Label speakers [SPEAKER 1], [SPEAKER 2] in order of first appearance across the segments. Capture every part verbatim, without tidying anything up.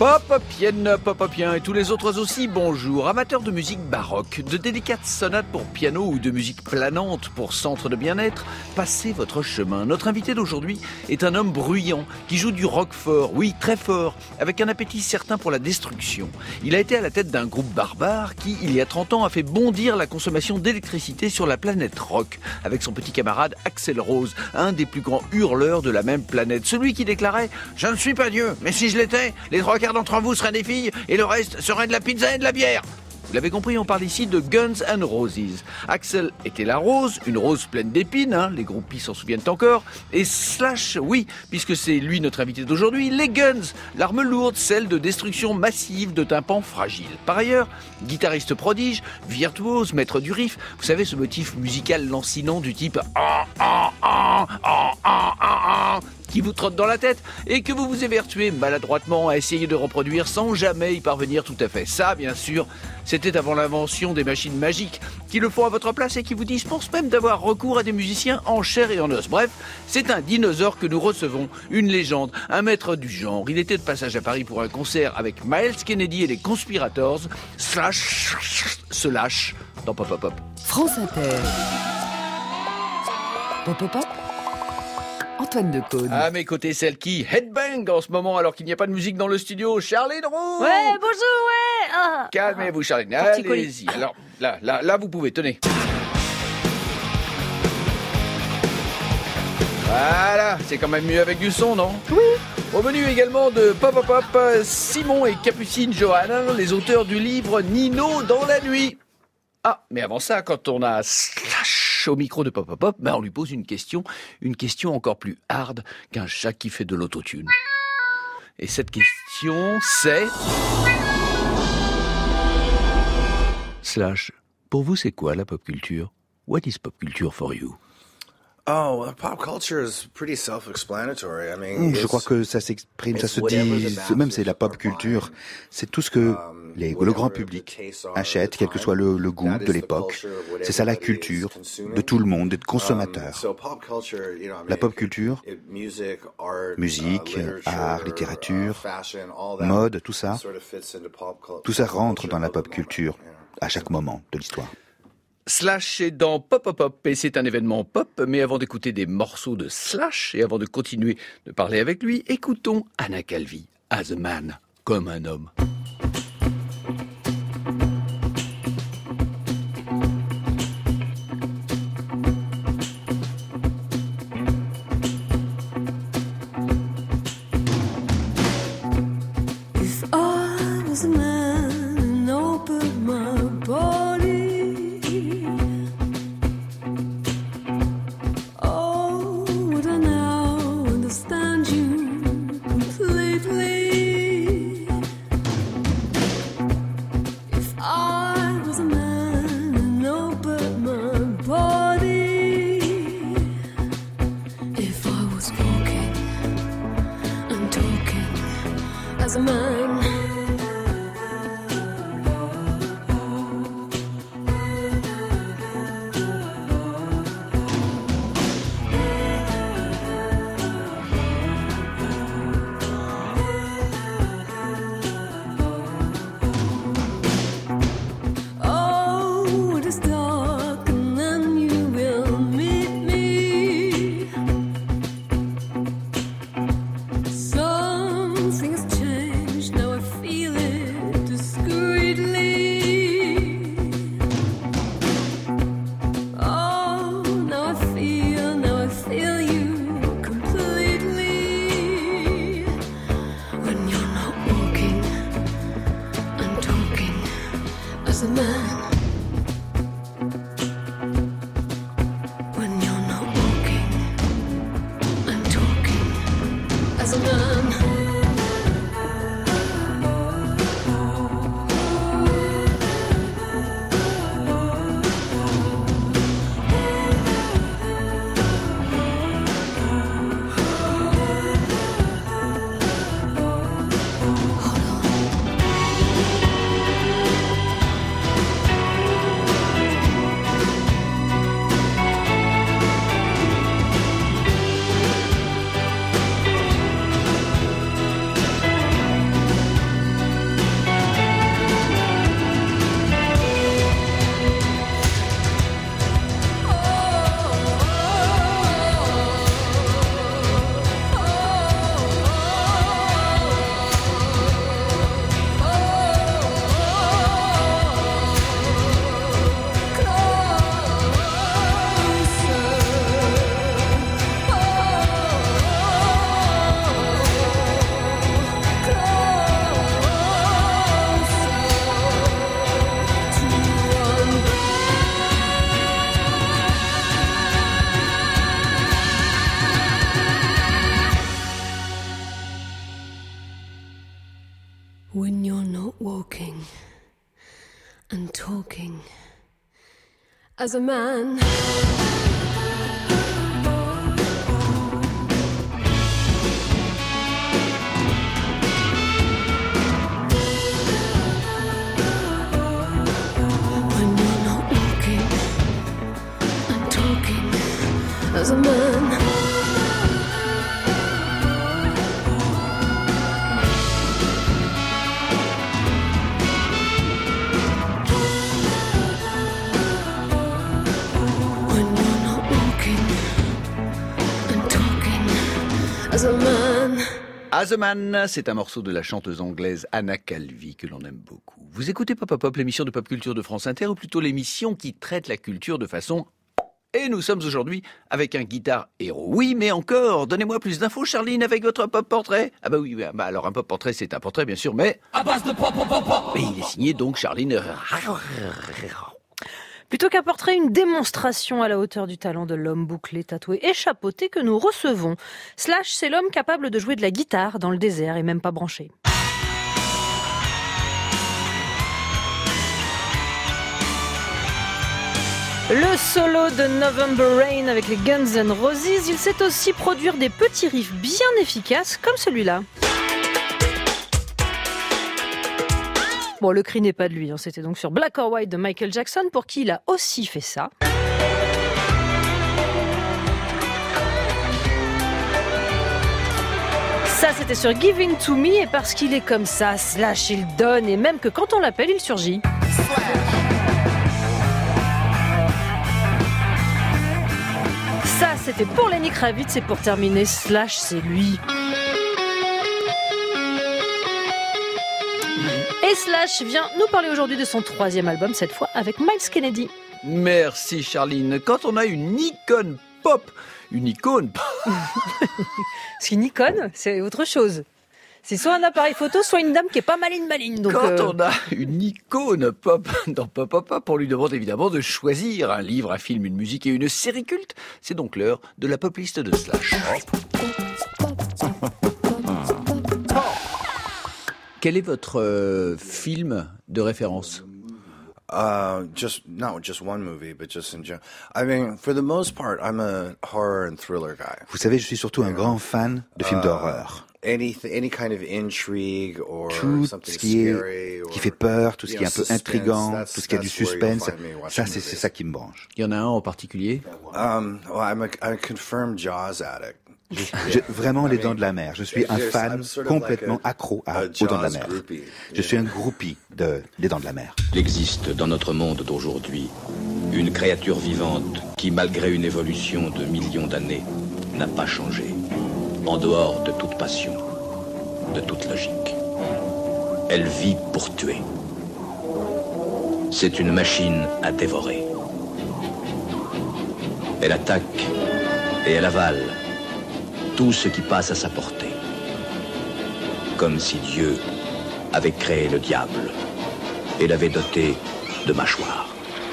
[SPEAKER 1] Popopienne, popopien et tous les autres aussi, bonjour. Amateurs de musique baroque, de délicates sonates pour piano ou de musique planante pour centre de bien-être, passez votre chemin. Notre invité d'aujourd'hui est un homme bruyant qui joue du rock fort, oui, très fort, avec un appétit certain pour la destruction. Il a été à la tête d'un groupe barbare qui, il y a trente ans, a fait bondir la consommation d'électricité sur la planète rock, avec son petit camarade Axl Rose, un des plus grands hurleurs de la même planète. Celui qui déclarait « Je ne suis pas Dieu, mais si je l'étais, les trois quarts d'entre vous seraient des filles et le reste serait de la pizza et de la bière !» Vous l'avez compris, on parle ici de Guns N' Roses. Axl était la rose, une rose pleine d'épines, hein, les groupies s'en souviennent encore, et Slash, oui, puisque c'est lui notre invité d'aujourd'hui, les Guns, l'arme lourde, celle de destruction massive de tympans fragiles. Par ailleurs, guitariste prodige, virtuose, maître du riff, vous savez ce motif musical lancinant du type ah, ah, ah, ah, ah, ah, qui vous trotte dans la tête et que vous vous évertuez maladroitement à essayer de reproduire sans jamais y parvenir tout à fait. Ça, bien sûr, c'était avant l'invention des machines magiques qui le font à votre place et qui vous dispensent même d'avoir recours à des musiciens en chair et en os. Bref, c'est un dinosaure que nous recevons, une légende, un maître du genre. Il était de passage à Paris pour un concert avec Myles Kennedy et les Conspirators. Slash se lâche dans Pop Pop Pop.
[SPEAKER 2] France Inter. Pop Pop Pop. Antoine Decaune.
[SPEAKER 1] À mes côtés, celle qui headbang en ce moment alors qu'il n'y a pas de musique dans le studio, Charline Roux.
[SPEAKER 3] Ouais, bonjour, ouais. Ah.
[SPEAKER 1] Calmez-vous, Charline. Allez-y. Alors, là, là, là, vous pouvez, tenez. Voilà, c'est quand même mieux avec du son, non?
[SPEAKER 3] Oui.
[SPEAKER 1] Au menu également de Pop Pop Pop, Simon et Capucine Johannin, les auteurs du livre Nino dans la nuit. Ah, mais avant ça, quand on a Slash au micro de Pop Pop Pop, ben on lui pose une question, une question encore plus hard qu'un chat qui fait de l'autotune. Et cette question, c'est... Slash, pour vous, c'est quoi la pop culture? What is pop culture for you?
[SPEAKER 4] Oh, pop culture is pretty self-explanatory. I mean,
[SPEAKER 5] je crois que ça s'exprime, ça se dit, même c'est la pop culture, c'est tout ce que les, le grand public achète, quel que soit le, le goût de l'époque. C'est ça la culture de tout le monde et de consommateurs. La pop culture, musique, art, littérature, mode, tout ça, tout ça rentre dans la pop culture à chaque moment de l'histoire.
[SPEAKER 1] Slash est dans Pop Pop Pop et c'est un événement pop, mais avant d'écouter des morceaux de Slash et avant de continuer de parler avec lui, écoutons Anna Calvi, As a Man, comme un homme.
[SPEAKER 6] If I was a man and opened my body, as a man. Oh, it is dark and then you will meet me. Something has changed, now I feel it discreetly. Oh, now I feel, now I feel you completely. When you're not walking and talking as a man. When you're not walking and talking as a man. When you're not walking and talking as a man. When you're not walking and talking as a man. As a man.
[SPEAKER 1] As a Man, c'est un morceau de la chanteuse anglaise Anna Calvi que l'on aime beaucoup. Vous écoutez Pop Pop Pop, l'émission de pop culture de France Inter, ou plutôt l'émission qui traite la culture de façon... Et nous sommes aujourd'hui avec un guitare héros. Oui, mais encore, donnez-moi plus d'infos, Charline, avec votre pop portrait. Ah bah oui, bah alors un pop portrait, c'est un portrait, bien sûr, mais... À base de pop, pop, pop, pop. Mais il est signé donc Charline...
[SPEAKER 3] Plutôt qu'un portrait, une démonstration à la hauteur du talent de l'homme bouclé, tatoué et chapeauté que nous recevons. Slash, c'est l'homme capable de jouer de la guitare dans le désert et même pas branché. Le solo de November Rain avec les Guns N' Roses, il sait aussi produire des petits riffs bien efficaces comme celui-là. Bon, le cri n'est pas de lui, hein. C'était donc sur Black or White de Michael Jackson, pour qui il a aussi fait ça. Ça, c'était sur Giving to Me, et parce qu'il est comme ça, Slash, il donne, et même que quand on l'appelle, il surgit. Ça, c'était pour Lenny Kravitz, et pour terminer, Slash, c'est lui. Et Slash vient nous parler aujourd'hui de son troisième album, cette fois avec Myles Kennedy.
[SPEAKER 1] Merci Charline. Quand on a une icône pop, une icône...
[SPEAKER 3] Parce qu'une icône, c'est autre chose. C'est soit un appareil photo, soit une dame qui est pas maline maline. Donc
[SPEAKER 1] Quand
[SPEAKER 3] euh...
[SPEAKER 1] on a une icône pop dans Pop Pop Pop, on lui demande évidemment de choisir un livre, un film, une musique et une série culte. C'est donc l'heure de la pop list de Slash. Quel est votre euh, film de référence?
[SPEAKER 4] Uh, just not just one movie, but just in general. I mean, for the most part, I'm a horror and thriller guy.
[SPEAKER 5] Vous savez, je suis surtout un grand fan de films
[SPEAKER 4] Uh,
[SPEAKER 5] d'horreur.
[SPEAKER 4] Any any kind of intrigue or
[SPEAKER 5] Tout
[SPEAKER 4] something
[SPEAKER 5] ce qui
[SPEAKER 4] scary
[SPEAKER 5] est
[SPEAKER 4] or,
[SPEAKER 5] qui fait peur, tout ce
[SPEAKER 4] you
[SPEAKER 5] qui est un
[SPEAKER 4] know,
[SPEAKER 5] peu
[SPEAKER 4] suspense,
[SPEAKER 5] intriguant,
[SPEAKER 4] that's-
[SPEAKER 5] tout ce qui a du
[SPEAKER 4] that's where you'll
[SPEAKER 5] suspense,
[SPEAKER 4] find me watching
[SPEAKER 5] ça c'est c'est
[SPEAKER 4] movies.
[SPEAKER 5] ça qui me branche.
[SPEAKER 1] Il y en a un en particulier?
[SPEAKER 4] Um, well, I'm a, I'm a confirmed Jaws addict.
[SPEAKER 5] Je- vraiment les dents de la mer. Je suis un
[SPEAKER 4] There's-
[SPEAKER 5] fan
[SPEAKER 4] I'm sort of
[SPEAKER 5] complètement
[SPEAKER 4] like a-
[SPEAKER 5] accro à,
[SPEAKER 4] a
[SPEAKER 5] aux dents de la
[SPEAKER 4] Jaws
[SPEAKER 5] mer.
[SPEAKER 4] groupie,
[SPEAKER 5] Je
[SPEAKER 4] you
[SPEAKER 5] suis un
[SPEAKER 4] know.
[SPEAKER 5] groupie de des dents de la mer.
[SPEAKER 7] Il existe dans notre monde d'aujourd'hui une créature vivante qui, malgré une évolution de millions d'années, n'a pas changé, en dehors de toute passion, de toute logique. Elle vit pour tuer. C'est une machine à dévorer. Elle attaque et elle avale tout ce qui passe à sa portée. Comme si Dieu avait créé le diable et l'avait doté de mâchoires.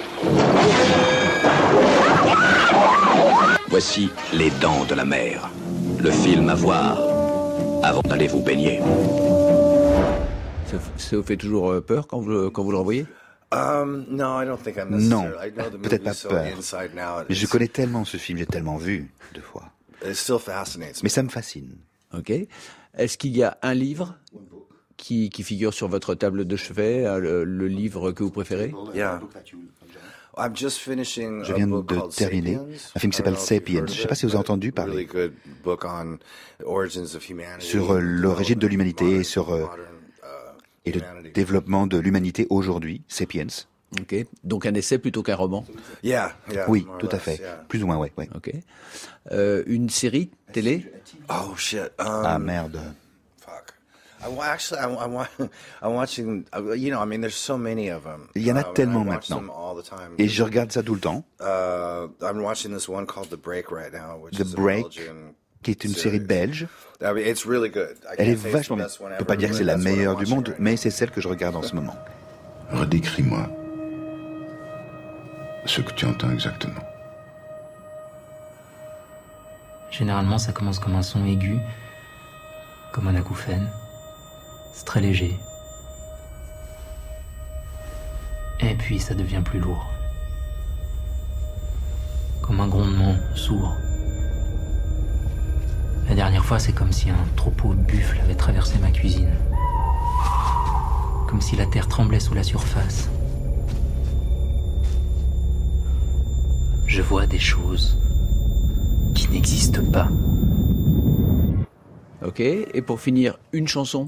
[SPEAKER 7] Voici Les Dents de la Mer, le film à voir avant d'aller vous baigner.
[SPEAKER 1] Ça, ça vous fait toujours euh, peur quand vous, quand vous le revoyez?
[SPEAKER 4] Um, no, I don't think I'm
[SPEAKER 5] Non,
[SPEAKER 4] necessarily. I know the
[SPEAKER 5] peut-être
[SPEAKER 4] movie
[SPEAKER 5] pas
[SPEAKER 4] so
[SPEAKER 5] peur.
[SPEAKER 4] inside now.
[SPEAKER 5] Mais je
[SPEAKER 4] It's-
[SPEAKER 5] connais tellement ce film, j'ai tellement vu deux fois.
[SPEAKER 4] It still fascinates me.
[SPEAKER 5] Mais ça me fascine.
[SPEAKER 1] Ok. Est-ce qu'il y a un livre qui, qui figure sur votre table de chevet, euh, le, le livre que vous préférez?
[SPEAKER 4] Yeah. I'm just finishing
[SPEAKER 5] Je
[SPEAKER 4] a
[SPEAKER 5] viens
[SPEAKER 4] book
[SPEAKER 5] de
[SPEAKER 4] called
[SPEAKER 5] terminer
[SPEAKER 4] Sapiens.
[SPEAKER 5] un film qui s'appelle
[SPEAKER 4] I don't know if you've
[SPEAKER 5] Sapiens.
[SPEAKER 4] heard of
[SPEAKER 5] Je sais pas
[SPEAKER 4] it,
[SPEAKER 5] si vous avez
[SPEAKER 4] but
[SPEAKER 5] entendu
[SPEAKER 4] a
[SPEAKER 5] parler.
[SPEAKER 4] really good book on origins of humanity,
[SPEAKER 5] Sur, euh, l'origine de l'humanité et
[SPEAKER 4] modern-
[SPEAKER 5] sur, euh,
[SPEAKER 4] modern, uh,
[SPEAKER 5] Et le
[SPEAKER 4] humanity.
[SPEAKER 5] développement de l'humanité aujourd'hui, Sapiens.
[SPEAKER 1] Ok. Donc un essai plutôt qu'un roman.
[SPEAKER 4] Yeah, yeah,
[SPEAKER 5] Oui,
[SPEAKER 4] more or
[SPEAKER 5] tout à
[SPEAKER 4] less,
[SPEAKER 5] fait.
[SPEAKER 4] yeah.
[SPEAKER 5] Plus ou moins, ouais. ouais.
[SPEAKER 1] Ok. Euh, une série télé?
[SPEAKER 4] Oh shit. Um,
[SPEAKER 5] Ah merde.
[SPEAKER 4] Fuck. I, wa- actually, I, I, wa- I'm watching. uh, You know, I mean, there's so many of them.
[SPEAKER 5] Il y en a
[SPEAKER 4] Um,
[SPEAKER 5] tellement
[SPEAKER 4] I watch
[SPEAKER 5] maintenant.
[SPEAKER 4] them all the time.
[SPEAKER 5] Et je regarde ça tout le temps,
[SPEAKER 4] Uh, I'm watching this one called The Break right now, which
[SPEAKER 5] The
[SPEAKER 4] is a
[SPEAKER 5] Break,
[SPEAKER 4] Belgian
[SPEAKER 5] qui est une
[SPEAKER 4] series.
[SPEAKER 5] série belge.
[SPEAKER 4] I mean, it's really good. I
[SPEAKER 5] Elle
[SPEAKER 4] can't
[SPEAKER 5] est
[SPEAKER 4] say it's the
[SPEAKER 5] vachement bien.
[SPEAKER 4] best one
[SPEAKER 5] Je
[SPEAKER 4] ever,
[SPEAKER 5] peux pas dire que
[SPEAKER 4] but
[SPEAKER 5] c'est la
[SPEAKER 4] that's what I'm
[SPEAKER 5] meilleure du
[SPEAKER 4] watching
[SPEAKER 5] monde,
[SPEAKER 4] right
[SPEAKER 5] mais
[SPEAKER 4] now.
[SPEAKER 5] c'est celle que je regarde en ce moment.
[SPEAKER 8] Redécris-moi ce que tu entends exactement.
[SPEAKER 9] Généralement, ça commence comme un son aigu, comme un acouphène. C'est très léger, Et puis ça devient plus lourd. Comme un grondement sourd. La dernière fois, c'est comme si un troupeau de buffles avait traversé ma cuisine. Comme si la terre tremblait sous la surface. Je vois des choses qui n'existent pas.
[SPEAKER 1] Ok, et pour finir, une chanson.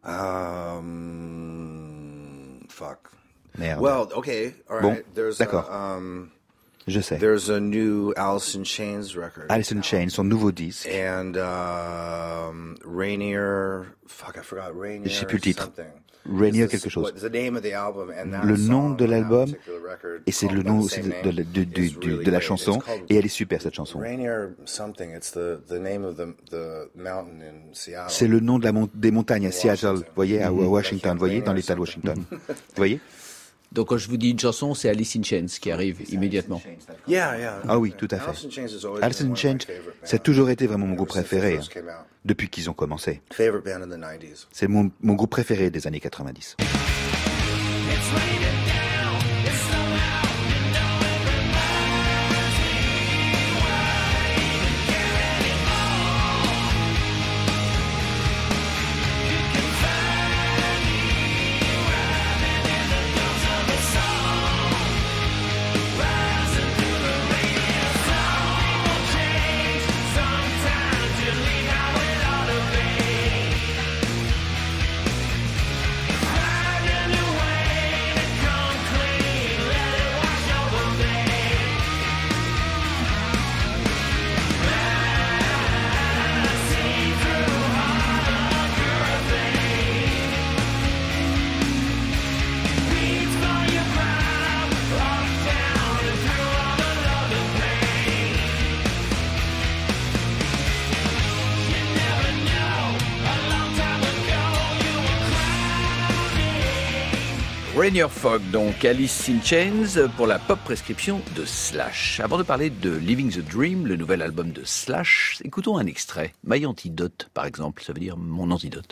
[SPEAKER 4] Um, fuck.
[SPEAKER 5] Merde.
[SPEAKER 4] Well, okay, all
[SPEAKER 5] Bon,
[SPEAKER 4] right. There's
[SPEAKER 5] d'accord.
[SPEAKER 4] A, um,
[SPEAKER 5] Je sais.
[SPEAKER 4] there's a new Alice in Chains record.
[SPEAKER 5] Alice in Chains, son nouveau disque.
[SPEAKER 4] And um, Rainier, fuck, I forgot Rainier.
[SPEAKER 5] Je sais plus le titre.
[SPEAKER 4] something.
[SPEAKER 5] Rainier
[SPEAKER 4] It's the-
[SPEAKER 5] quelque chose.
[SPEAKER 4] what's the name of the album, and that
[SPEAKER 5] Le nom
[SPEAKER 4] song
[SPEAKER 5] de
[SPEAKER 4] on that
[SPEAKER 5] l'album,
[SPEAKER 4] particular record
[SPEAKER 5] et c'est
[SPEAKER 4] called
[SPEAKER 5] le
[SPEAKER 4] by
[SPEAKER 5] nom
[SPEAKER 4] the
[SPEAKER 5] aussi
[SPEAKER 4] same
[SPEAKER 5] de,
[SPEAKER 4] name
[SPEAKER 5] de- de- du-
[SPEAKER 4] is
[SPEAKER 5] du-
[SPEAKER 4] really
[SPEAKER 5] de la
[SPEAKER 4] great.
[SPEAKER 5] chanson,
[SPEAKER 4] It's called
[SPEAKER 5] et elle est super cette chanson.
[SPEAKER 4] Rainier something. It's the the name of the the mountain in Seattle.
[SPEAKER 5] C'est le nom de la mon- des montagnes à Seattle, vous voyez, à
[SPEAKER 4] Mhm.
[SPEAKER 5] Washington, vous voyez, dans l'État de Washington. Vous voyez?
[SPEAKER 1] Donc quand je vous dis une chanson, c'est Alice in Chains qui arrive immédiatement.
[SPEAKER 4] Yeah, yeah.
[SPEAKER 5] Ah oui, tout à
[SPEAKER 4] Alice
[SPEAKER 5] fait.
[SPEAKER 4] in Chains has always
[SPEAKER 5] Alice
[SPEAKER 4] been
[SPEAKER 5] in
[SPEAKER 4] one of my
[SPEAKER 5] Chains,
[SPEAKER 4] favorite
[SPEAKER 5] ça a
[SPEAKER 4] bands.
[SPEAKER 5] toujours été vraiment mon groupe
[SPEAKER 4] Ever since
[SPEAKER 5] préféré,
[SPEAKER 4] they first came out.
[SPEAKER 5] depuis qu'ils ont commencé.
[SPEAKER 4] Favorite band in the nineties.
[SPEAKER 5] C'est mon, mon groupe préféré des années quatre-vingt-dix.
[SPEAKER 1] Rainier Fog, donc Alice in Chains pour la pop prescription de Slash. Avant de parler de Living the Dream, le nouvel album de Slash, écoutons un extrait. My Antidote, par exemple, ça veut dire mon antidote.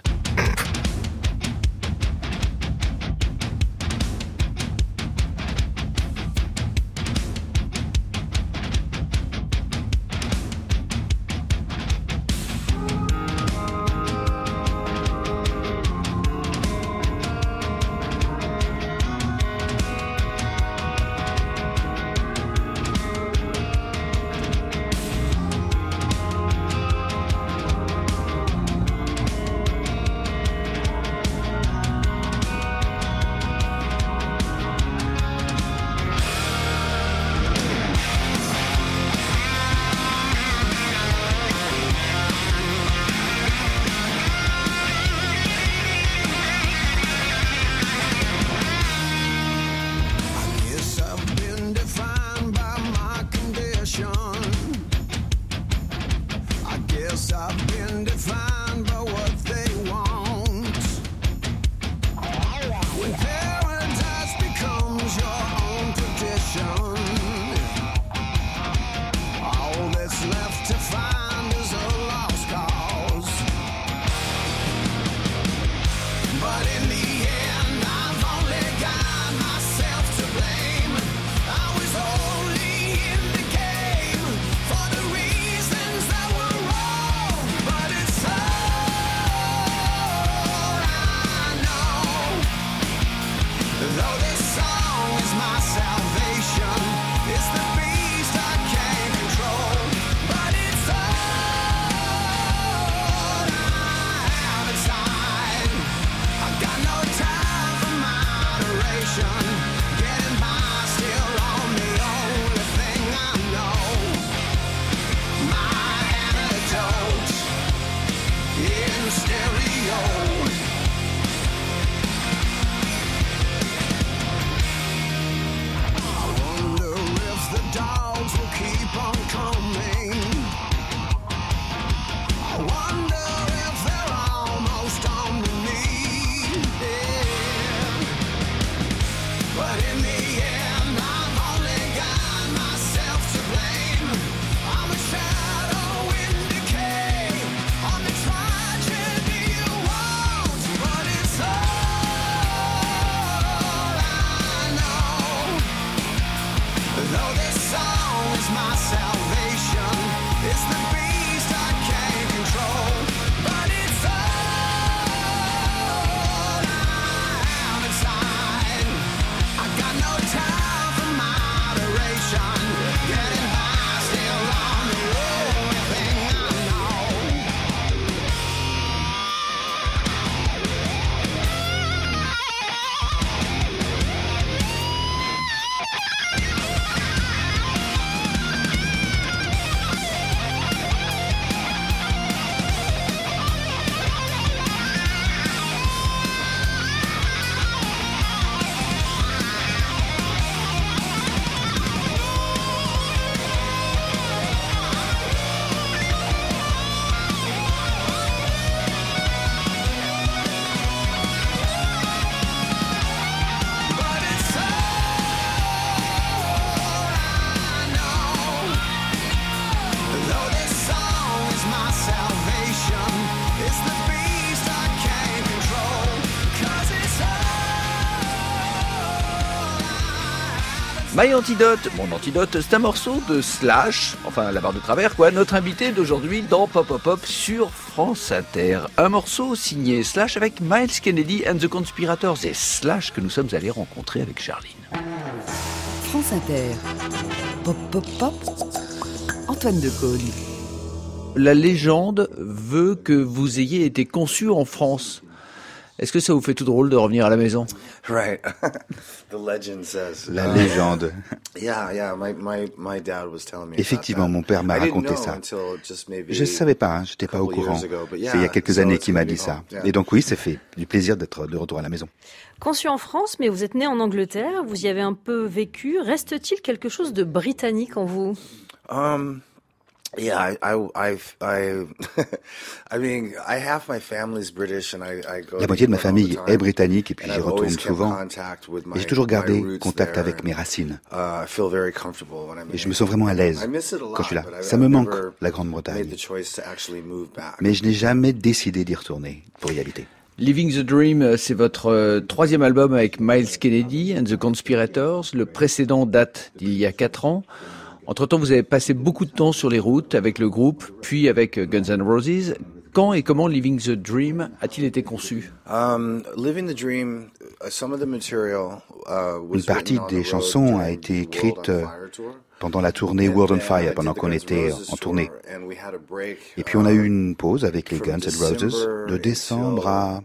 [SPEAKER 1] My Antidote, mon antidote, c'est un morceau de Slash, enfin la barre de travers quoi, notre invité d'aujourd'hui dans Pop Pop Pop sur France Inter. Un morceau signé Slash avec Miles Kennedy and the Conspirators et Slash que nous sommes allés rencontrer avec Charline.
[SPEAKER 2] France Inter. Pop, pop, pop. Antoine Decaune.
[SPEAKER 1] La légende veut que vous ayez été conçu en France. Est-ce que ça vous fait tout drôle de revenir à la maison?
[SPEAKER 4] Right. The legend says.
[SPEAKER 5] La légende.
[SPEAKER 4] Yeah, yeah. My, my, my dad was telling me.
[SPEAKER 5] Effectivement, mon père m'a raconté ça. Je ne savais pas, hein, j'étais pas au courant. C'est il y a quelques années qu'il m'a dit ça. Et donc oui, c'est fait du plaisir d'être de retour à la maison.
[SPEAKER 3] Conçu en France, mais vous êtes né en Angleterre, vous y avez un peu vécu. Reste-t-il quelque chose de britannique en vous?
[SPEAKER 4] Um. Yeah, I, I, I've, I, I mean, I half my family's British and I, I go.
[SPEAKER 5] La moitié de ma famille est britannique et puis j'y retourne souvent. Et j'ai toujours gardé contact avec mes racines. Et je me sens vraiment à l'aise quand je suis là. Ça me manque, la Grande-Bretagne. Mais je n'ai jamais décidé d'y retourner pour y habiter.
[SPEAKER 1] Living the Dream, c'est votre euh, troisième album avec Miles Kennedy and the Conspirators. Le précédent date d'il y a quatre ans. Entre-temps, vous avez passé beaucoup de temps sur les routes avec le groupe, puis avec Guns N' Roses. Quand et comment Living the Dream a-t-il été conçu?
[SPEAKER 4] Um, Living the Dream, some of the material, uh, was
[SPEAKER 5] Une partie des chansons a été écrite pendant la tournée World on Fire, pendant qu'on était en tournée. Et puis on a eu une pause avec les Guns N' Roses de décembre à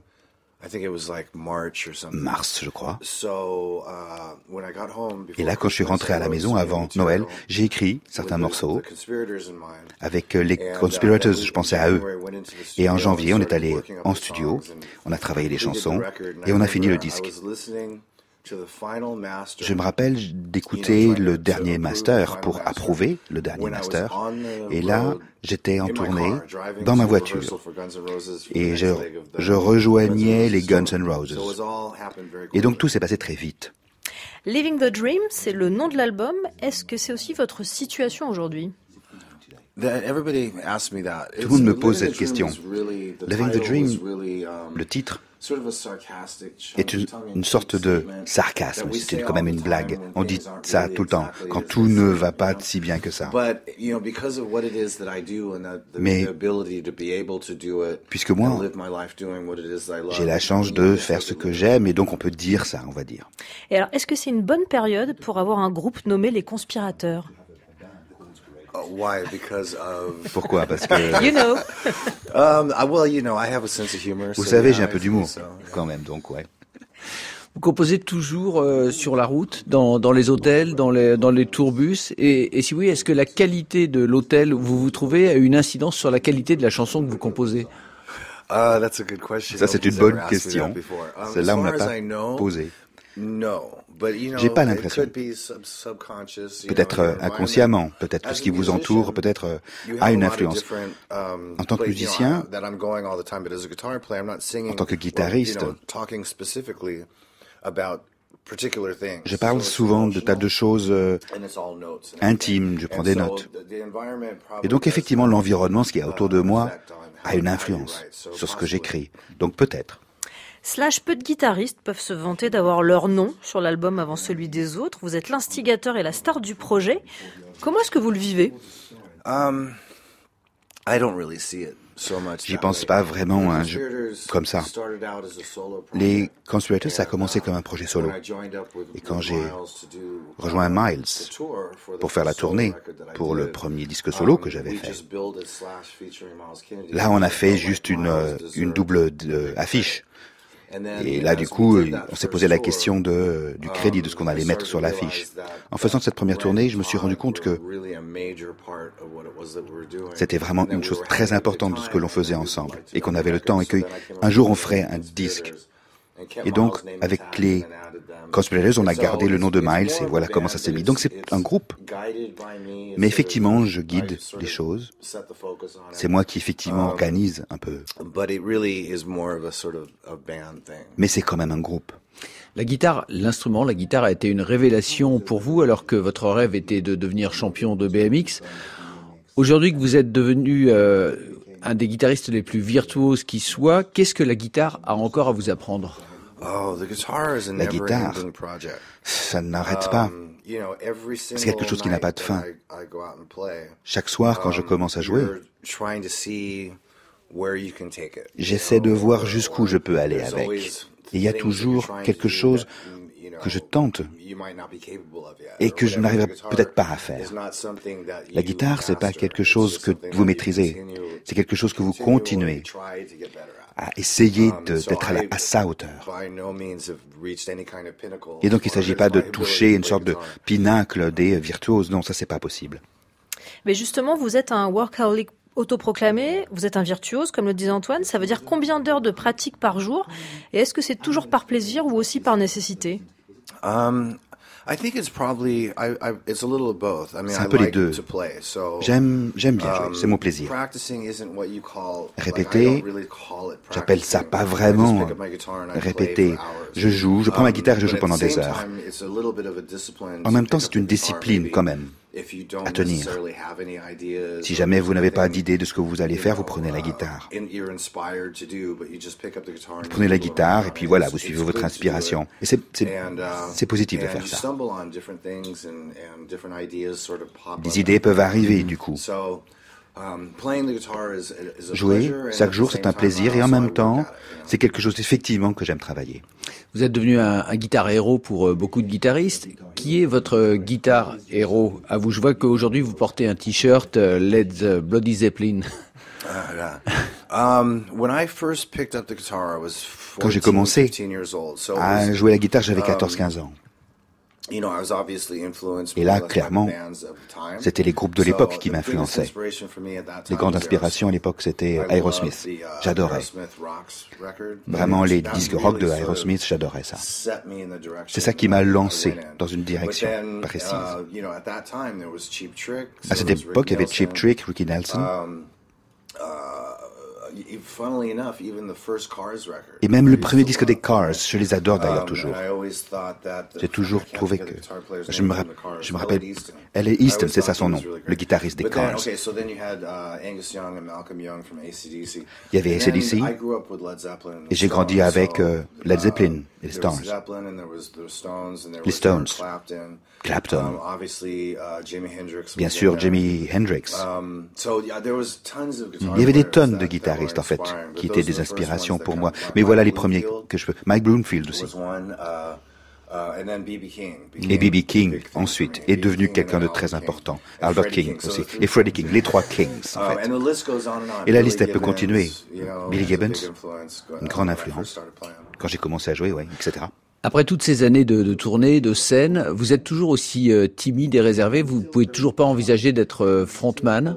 [SPEAKER 5] mars, je crois. Et là, quand je suis rentré à la maison avant Noël, j'ai écrit certains morceaux avec les Conspirators, je pensais à eux. Et en janvier, on est allé en studio, on a travaillé les chansons et on a fini le disque. Je me rappelle d'écouter le dernier master pour approuver le dernier master. Et là, j'étais en tournée dans ma voiture. Et je, je rejoignais les Guns N' Roses. Et donc tout s'est passé très vite.
[SPEAKER 3] Living the Dream, c'est le nom de l'album. Est-ce que c'est aussi votre situation aujourd'hui?
[SPEAKER 5] Tout le monde me pose cette question. Living the Dream, le titre, est une, une sorte de sarcasme, c'est quand même une blague. On dit ça tout le temps, quand tout ne va pas si bien que ça. Mais puisque moi, j'ai la chance de faire ce que j'aime, et donc on peut dire ça, on va dire.
[SPEAKER 3] Et alors, est-ce que c'est une bonne période pour avoir un groupe nommé les Conspirateurs?
[SPEAKER 4] Why? Because of...
[SPEAKER 5] Pourquoi? Parce que...
[SPEAKER 3] You know.
[SPEAKER 4] um, well, you know, I have a sense of humor.
[SPEAKER 5] Vous
[SPEAKER 4] so
[SPEAKER 5] savez,
[SPEAKER 4] yeah,
[SPEAKER 5] j'ai un peu
[SPEAKER 4] I
[SPEAKER 5] d'humour,
[SPEAKER 4] think so.
[SPEAKER 5] quand même, donc ouais.
[SPEAKER 1] Vous composez toujours euh, sur la route, dans, dans les hôtels, dans les, dans les tourbus. Et, et si oui, est-ce que la qualité de l'hôtel où vous vous trouvez a une incidence sur la qualité de la chanson que vous composez?
[SPEAKER 4] Uh, that's a good question.
[SPEAKER 5] Ça, c'est une
[SPEAKER 4] Nobody's
[SPEAKER 5] bonne
[SPEAKER 4] ever asked me
[SPEAKER 5] question.
[SPEAKER 4] that before. Um,
[SPEAKER 5] Celle-là,
[SPEAKER 4] as
[SPEAKER 5] on ne l'a
[SPEAKER 4] far
[SPEAKER 5] pas
[SPEAKER 4] as I know,
[SPEAKER 5] posée.
[SPEAKER 4] No. But, you know,
[SPEAKER 5] J'ai pas
[SPEAKER 4] it
[SPEAKER 5] l'impression.
[SPEAKER 4] could be sub- subconscious, you
[SPEAKER 5] Peut-être
[SPEAKER 4] know,
[SPEAKER 5] euh,
[SPEAKER 4] your
[SPEAKER 5] inconsciemment,
[SPEAKER 4] environment.
[SPEAKER 5] peut-être tout
[SPEAKER 4] As
[SPEAKER 5] ce
[SPEAKER 4] a
[SPEAKER 5] qui vous
[SPEAKER 4] musician,
[SPEAKER 5] entoure, peut-être euh,
[SPEAKER 4] you have
[SPEAKER 5] a
[SPEAKER 4] a
[SPEAKER 5] une
[SPEAKER 4] lot of
[SPEAKER 5] influence.
[SPEAKER 4] different, um,
[SPEAKER 5] En tant que
[SPEAKER 4] places, you know,
[SPEAKER 5] musicien,
[SPEAKER 4] that I'm going all the time, but as a guitar player, I'm not singing
[SPEAKER 5] en tant que
[SPEAKER 4] or,
[SPEAKER 5] guitariste,
[SPEAKER 4] you know, talking specifically about particular things.
[SPEAKER 5] je parle
[SPEAKER 4] So it's
[SPEAKER 5] souvent de tas
[SPEAKER 4] emotional,
[SPEAKER 5] de choses euh,
[SPEAKER 4] and it's all notes and
[SPEAKER 5] intimes, je prends
[SPEAKER 4] And
[SPEAKER 5] des
[SPEAKER 4] so
[SPEAKER 5] notes.
[SPEAKER 4] the- the environment probably
[SPEAKER 5] Et donc
[SPEAKER 4] does
[SPEAKER 5] effectivement,
[SPEAKER 4] have,
[SPEAKER 5] l'environnement, ce qu'il y a autour de
[SPEAKER 4] uh,
[SPEAKER 5] moi,
[SPEAKER 4] effect on how-
[SPEAKER 5] a une
[SPEAKER 4] how you
[SPEAKER 5] influence
[SPEAKER 4] write. So
[SPEAKER 5] sur ce que
[SPEAKER 4] possibly.
[SPEAKER 5] j'écris. Donc peut-être.
[SPEAKER 3] Slash, peu de guitaristes peuvent se vanter d'avoir leur nom sur l'album avant celui des autres. Vous êtes l'instigateur et la star du projet. Comment est-ce que vous le vivez?
[SPEAKER 4] Um, I don't really see it so much
[SPEAKER 5] J'y
[SPEAKER 4] that
[SPEAKER 5] pense
[SPEAKER 4] way.
[SPEAKER 5] pas vraiment hein,
[SPEAKER 4] The
[SPEAKER 5] je-
[SPEAKER 4] Conspirators
[SPEAKER 5] comme ça.
[SPEAKER 4] started out as a solo project.
[SPEAKER 5] Les Conspirators, ça a commencé comme un projet solo.
[SPEAKER 4] When I joined up with-
[SPEAKER 5] Et quand
[SPEAKER 4] with
[SPEAKER 5] j'ai
[SPEAKER 4] Miles to do,
[SPEAKER 5] rejoint
[SPEAKER 4] um,
[SPEAKER 5] Miles
[SPEAKER 4] the tour for the
[SPEAKER 5] pour faire la
[SPEAKER 4] solo
[SPEAKER 5] tournée,
[SPEAKER 4] record that I
[SPEAKER 5] pour le
[SPEAKER 4] did,
[SPEAKER 5] premier disque solo que
[SPEAKER 4] um,
[SPEAKER 5] j'avais
[SPEAKER 4] we
[SPEAKER 5] fait.
[SPEAKER 4] just built a Slash featuring Miles Kennedy.
[SPEAKER 5] Là, on a fait
[SPEAKER 4] Like
[SPEAKER 5] juste une,
[SPEAKER 4] Miles
[SPEAKER 5] euh,
[SPEAKER 4] deserved
[SPEAKER 5] une double euh, affiche. Et là, du coup, on s'est posé la question de, du crédit, de ce qu'on allait mettre sur l'affiche. En faisant cette première tournée, je me suis rendu compte que c'était vraiment une chose très importante de ce que l'on faisait ensemble, et qu'on avait le temps, et qu'un jour on ferait un disque. Et donc, avec les Conspirators, on a gardé le nom de Miles, et voilà comment ça s'est mis. Donc c'est un groupe. Mais effectivement, je guide les choses. C'est moi qui, effectivement, organise un peu. Mais c'est quand même un groupe.
[SPEAKER 1] La guitare, l'instrument, la guitare a été une révélation pour vous, alors que votre rêve était de devenir champion de B M X. Aujourd'hui que vous êtes devenu euh, un des guitaristes les plus virtuoses qui soit, qu'est-ce que la guitare a encore à vous apprendre ?
[SPEAKER 4] Oh, the guitar is a
[SPEAKER 5] La guitare,
[SPEAKER 4] never-ending project.
[SPEAKER 5] ça n'arrête pas. C'est quelque chose qui n'a pas de fin. Chaque soir, quand je commence à jouer, j'essaie de voir jusqu'où je peux aller avec. Et il y a toujours quelque chose que je tente et que je n'arriverai peut-être pas à faire. La guitare, c'est pas quelque chose que vous maîtrisez, c'est quelque chose que vous continuez à essayer de, d'être à, la, à sa hauteur. Et donc il ne s'agit pas de toucher une sorte de pinacle des virtuoses, non, ça c'est pas possible.
[SPEAKER 3] Mais justement, vous êtes un workaholic autoproclamé, vous êtes un virtuose, comme le disait Antoine, ça veut dire combien d'heures de pratique par jour? Et est-ce que c'est toujours par plaisir ou aussi par nécessité?
[SPEAKER 4] Um, I think it's probably, I, I, it's a little of both. I mean,
[SPEAKER 5] C'est un
[SPEAKER 4] I
[SPEAKER 5] peu les
[SPEAKER 4] like
[SPEAKER 5] deux.
[SPEAKER 4] to play, so,
[SPEAKER 5] J'aime, j'aime bien jouer,
[SPEAKER 4] um,
[SPEAKER 5] c'est mon plaisir.
[SPEAKER 4] practicing isn't what you call,
[SPEAKER 5] Répéter,
[SPEAKER 4] like, I don't really call it
[SPEAKER 5] j'appelle ça
[SPEAKER 4] practicing.
[SPEAKER 5] pas
[SPEAKER 4] I just
[SPEAKER 5] vraiment
[SPEAKER 4] pick up my guitar and I play
[SPEAKER 5] répéter.
[SPEAKER 4] for hours.
[SPEAKER 5] Je joue, je prends ma guitare et je joue
[SPEAKER 4] Um, but
[SPEAKER 5] pendant
[SPEAKER 4] at the
[SPEAKER 5] des
[SPEAKER 4] same
[SPEAKER 5] heures.
[SPEAKER 4] time, it's a little bit of a discipline
[SPEAKER 5] En même
[SPEAKER 4] to
[SPEAKER 5] temps,
[SPEAKER 4] pick
[SPEAKER 5] c'est
[SPEAKER 4] up
[SPEAKER 5] une
[SPEAKER 4] the guitar,
[SPEAKER 5] discipline
[SPEAKER 4] maybe
[SPEAKER 5] quand même
[SPEAKER 4] if you don't
[SPEAKER 5] à tenir.
[SPEAKER 4] necessarily have any ideas
[SPEAKER 5] Si
[SPEAKER 4] or
[SPEAKER 5] jamais vous n'avez pas
[SPEAKER 4] something,
[SPEAKER 5] d'idée de ce que vous allez
[SPEAKER 4] you
[SPEAKER 5] faire, vous
[SPEAKER 4] know,
[SPEAKER 5] prenez la
[SPEAKER 4] uh,
[SPEAKER 5] guitare.
[SPEAKER 4] in- you're inspired to do, but you just pick up the guitar and
[SPEAKER 5] Vous prenez la
[SPEAKER 4] you do it
[SPEAKER 5] guitare
[SPEAKER 4] on
[SPEAKER 5] et puis
[SPEAKER 4] your
[SPEAKER 5] voilà,
[SPEAKER 4] own.
[SPEAKER 5] vous
[SPEAKER 4] It's-
[SPEAKER 5] suivez
[SPEAKER 4] it's
[SPEAKER 5] votre
[SPEAKER 4] good to do
[SPEAKER 5] inspiration.
[SPEAKER 4] it.
[SPEAKER 5] Et c'est, c'est,
[SPEAKER 4] And, uh,
[SPEAKER 5] c'est positif de
[SPEAKER 4] and
[SPEAKER 5] faire
[SPEAKER 4] you
[SPEAKER 5] ça.
[SPEAKER 4] stumble on different things and- and different ideas sort of pop up.
[SPEAKER 5] Des idées peuvent arriver du coup.
[SPEAKER 4] So, um, playing the guitar is- is a
[SPEAKER 5] Jouer,
[SPEAKER 4] pleasure, and
[SPEAKER 5] chaque
[SPEAKER 4] at
[SPEAKER 5] jour,
[SPEAKER 4] the
[SPEAKER 5] c'est
[SPEAKER 4] same
[SPEAKER 5] un
[SPEAKER 4] time,
[SPEAKER 5] plaisir
[SPEAKER 4] I
[SPEAKER 5] et en
[SPEAKER 4] also
[SPEAKER 5] même
[SPEAKER 4] work
[SPEAKER 5] temps,
[SPEAKER 4] at it, you know.
[SPEAKER 5] c'est quelque chose effectivement que j'aime travailler.
[SPEAKER 1] Vous êtes devenu un, un guitar héros pour euh, beaucoup de guitaristes. Qui est votre euh, guitare héros à vous? Je vois qu'aujourd'hui vous portez un t-shirt euh, Led Bloody Zeppelin.
[SPEAKER 4] Ah, là. Um, when I first picked up the guitar, I was
[SPEAKER 5] Quand j'ai
[SPEAKER 4] fourteen,
[SPEAKER 5] commencé
[SPEAKER 4] fifteen years old. So it
[SPEAKER 5] à
[SPEAKER 4] was,
[SPEAKER 5] jouer la guitare, j'avais
[SPEAKER 4] um,
[SPEAKER 5] quatorze quinze ans.
[SPEAKER 4] you know, I was obviously influenced
[SPEAKER 5] Et là,
[SPEAKER 4] by the
[SPEAKER 5] clairement,
[SPEAKER 4] bands of the time.
[SPEAKER 5] c'était les groupes de l'époque
[SPEAKER 4] So
[SPEAKER 5] qui
[SPEAKER 4] the biggest
[SPEAKER 5] m'influençaient.
[SPEAKER 4] inspiration for me at that
[SPEAKER 5] Les
[SPEAKER 4] time
[SPEAKER 5] grandes
[SPEAKER 4] was
[SPEAKER 5] inspirations à l'époque, c'était
[SPEAKER 4] I
[SPEAKER 5] Aerosmith.
[SPEAKER 4] loved the, uh,
[SPEAKER 5] J'adorais.
[SPEAKER 4] Aerosmith Rocks record.
[SPEAKER 5] Vraiment, les
[SPEAKER 4] That
[SPEAKER 5] disques rock de
[SPEAKER 4] really sort of
[SPEAKER 5] Aerosmith, j'adorais ça.
[SPEAKER 4] set me in the direction
[SPEAKER 5] C'est ça qui m'a
[SPEAKER 4] I
[SPEAKER 5] lancé
[SPEAKER 4] went in.
[SPEAKER 5] dans une direction
[SPEAKER 4] But then,
[SPEAKER 5] précise.
[SPEAKER 4] uh, you know, at that time, there was Cheap Trick,
[SPEAKER 5] À
[SPEAKER 4] so
[SPEAKER 5] cette
[SPEAKER 4] there was
[SPEAKER 5] époque, il y
[SPEAKER 4] Rick
[SPEAKER 5] avait Cheap
[SPEAKER 4] Nelson.
[SPEAKER 5] Trick, Ricky Nelson.
[SPEAKER 4] Um, uh, funnily enough, even the first Cars record.
[SPEAKER 5] Et même le
[SPEAKER 4] I
[SPEAKER 5] premier
[SPEAKER 4] used to
[SPEAKER 5] disque des
[SPEAKER 4] love.
[SPEAKER 5] Cars, je les adore d'ailleurs
[SPEAKER 4] Um,
[SPEAKER 5] toujours.
[SPEAKER 4] and I always thought that the-
[SPEAKER 5] J'ai toujours
[SPEAKER 4] I can't
[SPEAKER 5] trouvé
[SPEAKER 4] think of
[SPEAKER 5] que...
[SPEAKER 4] the guitar player's
[SPEAKER 5] Je me,
[SPEAKER 4] name
[SPEAKER 5] rap-
[SPEAKER 4] from the Cars.
[SPEAKER 5] je me rappelle...
[SPEAKER 4] Elliot Easton.
[SPEAKER 5] Elliot
[SPEAKER 4] I
[SPEAKER 5] Easton,
[SPEAKER 4] always
[SPEAKER 5] c'est ça
[SPEAKER 4] thought
[SPEAKER 5] son
[SPEAKER 4] he
[SPEAKER 5] nom,
[SPEAKER 4] was really
[SPEAKER 5] le
[SPEAKER 4] great.
[SPEAKER 5] guitariste des
[SPEAKER 4] But then,
[SPEAKER 5] Cars.
[SPEAKER 4] okay, so then you had uh, Angus Young and Malcolm Young from A C D C.
[SPEAKER 5] Il y avait
[SPEAKER 4] And
[SPEAKER 5] A C D C,
[SPEAKER 4] then I grew up with Led Zeppelin and
[SPEAKER 5] et j'ai
[SPEAKER 4] the
[SPEAKER 5] grandi
[SPEAKER 4] Stones,
[SPEAKER 5] avec
[SPEAKER 4] so,
[SPEAKER 5] euh, Led
[SPEAKER 4] uh,
[SPEAKER 5] Zeppelin et les
[SPEAKER 4] there was
[SPEAKER 5] Stones.
[SPEAKER 4] Zeppelin and there was the Stones and there
[SPEAKER 5] Les
[SPEAKER 4] was Eric
[SPEAKER 5] Stones.
[SPEAKER 4] Clapton.
[SPEAKER 5] Clapton.
[SPEAKER 4] Um, obviously, uh, Jimi Hendrix.
[SPEAKER 5] Bien
[SPEAKER 4] was in
[SPEAKER 5] sûr,
[SPEAKER 4] there.
[SPEAKER 5] Jimi Hendrix.
[SPEAKER 4] Um, so, yeah, there was tons of guitar
[SPEAKER 5] Il y avait des
[SPEAKER 4] players
[SPEAKER 5] tonnes
[SPEAKER 4] that-
[SPEAKER 5] de
[SPEAKER 4] that
[SPEAKER 5] guitaristes,
[SPEAKER 4] were
[SPEAKER 5] en fait,
[SPEAKER 4] inspiring, but
[SPEAKER 5] qui
[SPEAKER 4] those
[SPEAKER 5] étaient
[SPEAKER 4] were
[SPEAKER 5] des
[SPEAKER 4] the first
[SPEAKER 5] inspirations
[SPEAKER 4] ones that
[SPEAKER 5] pour
[SPEAKER 4] kind
[SPEAKER 5] moi.
[SPEAKER 4] of got
[SPEAKER 5] Mais
[SPEAKER 4] Mike
[SPEAKER 5] voilà les premiers
[SPEAKER 4] Bloomfield
[SPEAKER 5] que je peux... Mike Bloomfield aussi.
[SPEAKER 4] was one, uh, uh, and then B B King.
[SPEAKER 5] Et B B King,
[SPEAKER 4] Big thing
[SPEAKER 5] ensuite,
[SPEAKER 4] for me.
[SPEAKER 5] est
[SPEAKER 4] B B
[SPEAKER 5] devenu
[SPEAKER 4] King
[SPEAKER 5] quelqu'un
[SPEAKER 4] and
[SPEAKER 5] de
[SPEAKER 4] then
[SPEAKER 5] très
[SPEAKER 4] Albert King.
[SPEAKER 5] important.
[SPEAKER 4] And
[SPEAKER 5] Albert
[SPEAKER 4] Freddie
[SPEAKER 5] King
[SPEAKER 4] So
[SPEAKER 5] aussi.
[SPEAKER 4] the three
[SPEAKER 5] Et Freddie
[SPEAKER 4] Kings.
[SPEAKER 5] King, les trois Kings, en
[SPEAKER 4] Um,
[SPEAKER 5] fait.
[SPEAKER 4] and the list goes on and on.
[SPEAKER 5] Et la
[SPEAKER 4] Billy
[SPEAKER 5] liste, elle peut
[SPEAKER 4] Gibbons,
[SPEAKER 5] continuer.
[SPEAKER 4] you know,
[SPEAKER 5] Billy
[SPEAKER 4] was a
[SPEAKER 5] Gibbons,
[SPEAKER 4] big influence, uh,
[SPEAKER 5] une grande
[SPEAKER 4] when I
[SPEAKER 5] influence.
[SPEAKER 4] first started playing.
[SPEAKER 5] Quand j'ai commencé à jouer, oui, et cetera.
[SPEAKER 1] Après toutes ces années de, de tournée, de scène, vous êtes toujours aussi euh, timide et réservé. Vous pouvez toujours pas envisager d'être euh, frontman.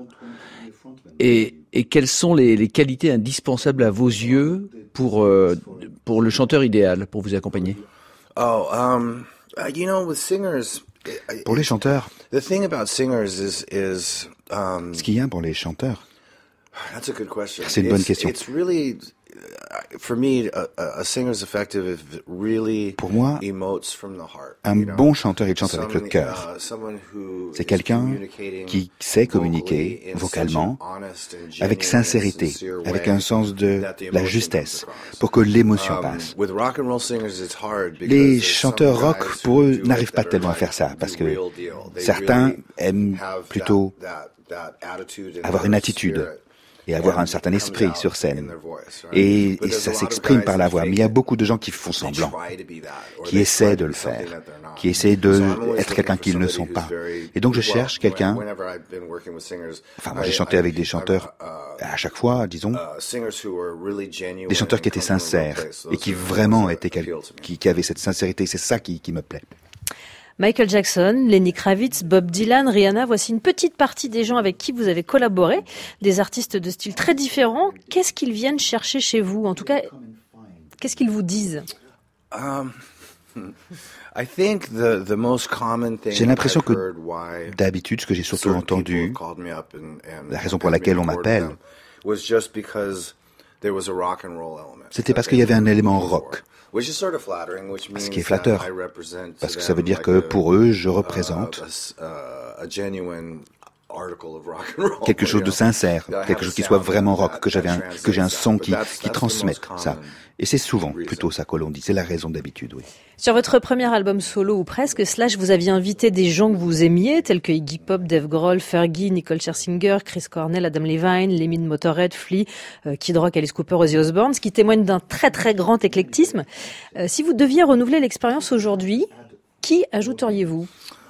[SPEAKER 1] Et, et quelles sont les, les qualités indispensables à vos yeux pour euh, pour le chanteur idéal pour vous accompagner?
[SPEAKER 4] Oh, um, uh, you know, with singers, I-
[SPEAKER 5] Pour les chanteurs,
[SPEAKER 4] the thing about singers is is um,
[SPEAKER 5] ce qu'il y a pour les chanteurs,
[SPEAKER 4] that's a good question.
[SPEAKER 5] C'est une bonne
[SPEAKER 4] It's-
[SPEAKER 5] question.
[SPEAKER 4] It's really, uh, for me, a, a a singer's effective if it really
[SPEAKER 5] Pour moi,
[SPEAKER 4] emotes from the heart.
[SPEAKER 5] un
[SPEAKER 4] you know?
[SPEAKER 5] bon chanteur, il chante avec le
[SPEAKER 4] Some-
[SPEAKER 5] cœur.
[SPEAKER 4] uh, someone who
[SPEAKER 5] C'est
[SPEAKER 4] is
[SPEAKER 5] quelqu'un
[SPEAKER 4] communicating
[SPEAKER 5] qui sait
[SPEAKER 4] vocally
[SPEAKER 5] communiquer
[SPEAKER 4] in such
[SPEAKER 5] vocalement,
[SPEAKER 4] an honest and
[SPEAKER 5] avec
[SPEAKER 4] genuine and
[SPEAKER 5] sincérité,
[SPEAKER 4] sincere
[SPEAKER 5] avec
[SPEAKER 4] way
[SPEAKER 5] un sens de
[SPEAKER 4] that the
[SPEAKER 5] la
[SPEAKER 4] emotion
[SPEAKER 5] justesse,
[SPEAKER 4] comes across.
[SPEAKER 5] pour que l'émotion
[SPEAKER 4] Um,
[SPEAKER 5] passe.
[SPEAKER 4] with rock and roll singers, it's hard because
[SPEAKER 5] Les
[SPEAKER 4] there's
[SPEAKER 5] chanteurs
[SPEAKER 4] some
[SPEAKER 5] rock,
[SPEAKER 4] guys
[SPEAKER 5] pour
[SPEAKER 4] who
[SPEAKER 5] eux,
[SPEAKER 4] do it
[SPEAKER 5] n'arrivent pas
[SPEAKER 4] that are
[SPEAKER 5] tellement à
[SPEAKER 4] like
[SPEAKER 5] faire ça,
[SPEAKER 4] the
[SPEAKER 5] parce que
[SPEAKER 4] real deal. They
[SPEAKER 5] certains
[SPEAKER 4] really
[SPEAKER 5] aiment
[SPEAKER 4] have
[SPEAKER 5] plutôt
[SPEAKER 4] that- that- that attitude in
[SPEAKER 5] avoir
[SPEAKER 4] their
[SPEAKER 5] une attitude
[SPEAKER 4] spirit.
[SPEAKER 5] et avoir
[SPEAKER 4] And
[SPEAKER 5] un certain
[SPEAKER 4] it comes
[SPEAKER 5] esprit
[SPEAKER 4] out
[SPEAKER 5] sur
[SPEAKER 4] in
[SPEAKER 5] scène.
[SPEAKER 4] their voice, right?
[SPEAKER 5] Et,
[SPEAKER 4] But
[SPEAKER 5] et
[SPEAKER 4] there's
[SPEAKER 5] ça
[SPEAKER 4] a lot of
[SPEAKER 5] s'exprime
[SPEAKER 4] guys
[SPEAKER 5] par la
[SPEAKER 4] that
[SPEAKER 5] voix. Mais
[SPEAKER 4] fake
[SPEAKER 5] il y a
[SPEAKER 4] it.
[SPEAKER 5] beaucoup de gens qui font
[SPEAKER 4] They
[SPEAKER 5] semblant,
[SPEAKER 4] try to be that, or
[SPEAKER 5] qui
[SPEAKER 4] they
[SPEAKER 5] essaient
[SPEAKER 4] try
[SPEAKER 5] de
[SPEAKER 4] to
[SPEAKER 5] le
[SPEAKER 4] be something
[SPEAKER 5] faire,
[SPEAKER 4] that they're not.
[SPEAKER 5] qui essaient
[SPEAKER 4] So I'm
[SPEAKER 5] de
[SPEAKER 4] always
[SPEAKER 5] être
[SPEAKER 4] looking
[SPEAKER 5] quelqu'un
[SPEAKER 4] for
[SPEAKER 5] qu'ils ne
[SPEAKER 4] somebody
[SPEAKER 5] sont
[SPEAKER 4] who's
[SPEAKER 5] pas.
[SPEAKER 4] very-
[SPEAKER 5] Et donc je
[SPEAKER 4] well,
[SPEAKER 5] cherche quelqu'un,
[SPEAKER 4] whenever I've been working with singers,
[SPEAKER 5] enfin moi
[SPEAKER 4] I-
[SPEAKER 5] j'ai chanté
[SPEAKER 4] I-
[SPEAKER 5] avec des
[SPEAKER 4] I've,
[SPEAKER 5] chanteurs
[SPEAKER 4] uh,
[SPEAKER 5] à chaque fois, disons,
[SPEAKER 4] uh, singers who were really genuine
[SPEAKER 5] des chanteurs qui
[SPEAKER 4] and
[SPEAKER 5] étaient
[SPEAKER 4] come from a real
[SPEAKER 5] sincères
[SPEAKER 4] place.
[SPEAKER 5] et
[SPEAKER 4] Those
[SPEAKER 5] qui
[SPEAKER 4] are the
[SPEAKER 5] vraiment
[SPEAKER 4] ones that
[SPEAKER 5] étaient, quel-
[SPEAKER 4] appeal to me.
[SPEAKER 5] qui, qui avaient cette sincérité. C'est ça qui, qui me plaît.
[SPEAKER 3] Michael Jackson, Lenny Kravitz, Bob Dylan, Rihanna, voici une petite partie des gens avec qui vous avez collaboré, des artistes de styles très différents. Qu'est-ce qu'ils viennent chercher chez vous? En tout cas, qu'est-ce qu'ils vous disent?
[SPEAKER 4] Um, I think the the most common thing
[SPEAKER 5] J'ai l'impression
[SPEAKER 4] I've
[SPEAKER 5] que
[SPEAKER 4] heard why
[SPEAKER 5] d'habitude, ce que j'ai surtout
[SPEAKER 4] certain people
[SPEAKER 5] entendu,
[SPEAKER 4] have called me up and- and
[SPEAKER 5] la raison pour
[SPEAKER 4] had me
[SPEAKER 5] laquelle on
[SPEAKER 4] record
[SPEAKER 5] m'appelle,
[SPEAKER 4] them was just because there was a rock and roll element.
[SPEAKER 5] c'était parce qu'il y avait un élément rock.
[SPEAKER 4] Which is sort of flattering, which
[SPEAKER 5] Ce
[SPEAKER 4] means
[SPEAKER 5] qui est flatteur,
[SPEAKER 4] that I represent
[SPEAKER 5] parce que
[SPEAKER 4] to
[SPEAKER 5] ça veut
[SPEAKER 4] them
[SPEAKER 5] dire
[SPEAKER 4] like
[SPEAKER 5] que
[SPEAKER 4] a-
[SPEAKER 5] pour eux, je
[SPEAKER 4] uh,
[SPEAKER 5] représente
[SPEAKER 4] a s- uh, a genuine
[SPEAKER 5] quelque chose de sincère, quelque chose qui soit vraiment rock, que j'avais un, que j'ai un son qui, qui transmette ça. Et c'est souvent plutôt ça que l'on dit, c'est la raison d'habitude, oui.
[SPEAKER 3] Sur votre premier album solo ou presque, Slash, vous aviez invité des gens que vous aimiez, tels que Iggy Pop, Dave Grohl, Fergie, Nicole Scherzinger, Chris Cornell, Adam Levine, Lemmy de Motorhead, Flea, euh, Kid Rock, Alice Cooper, Ozzy Osbourne, ce qui témoigne d'un très très grand éclectisme. Euh, si vous deviez renouveler l'expérience aujourd'hui, qui ajouteriez-vous?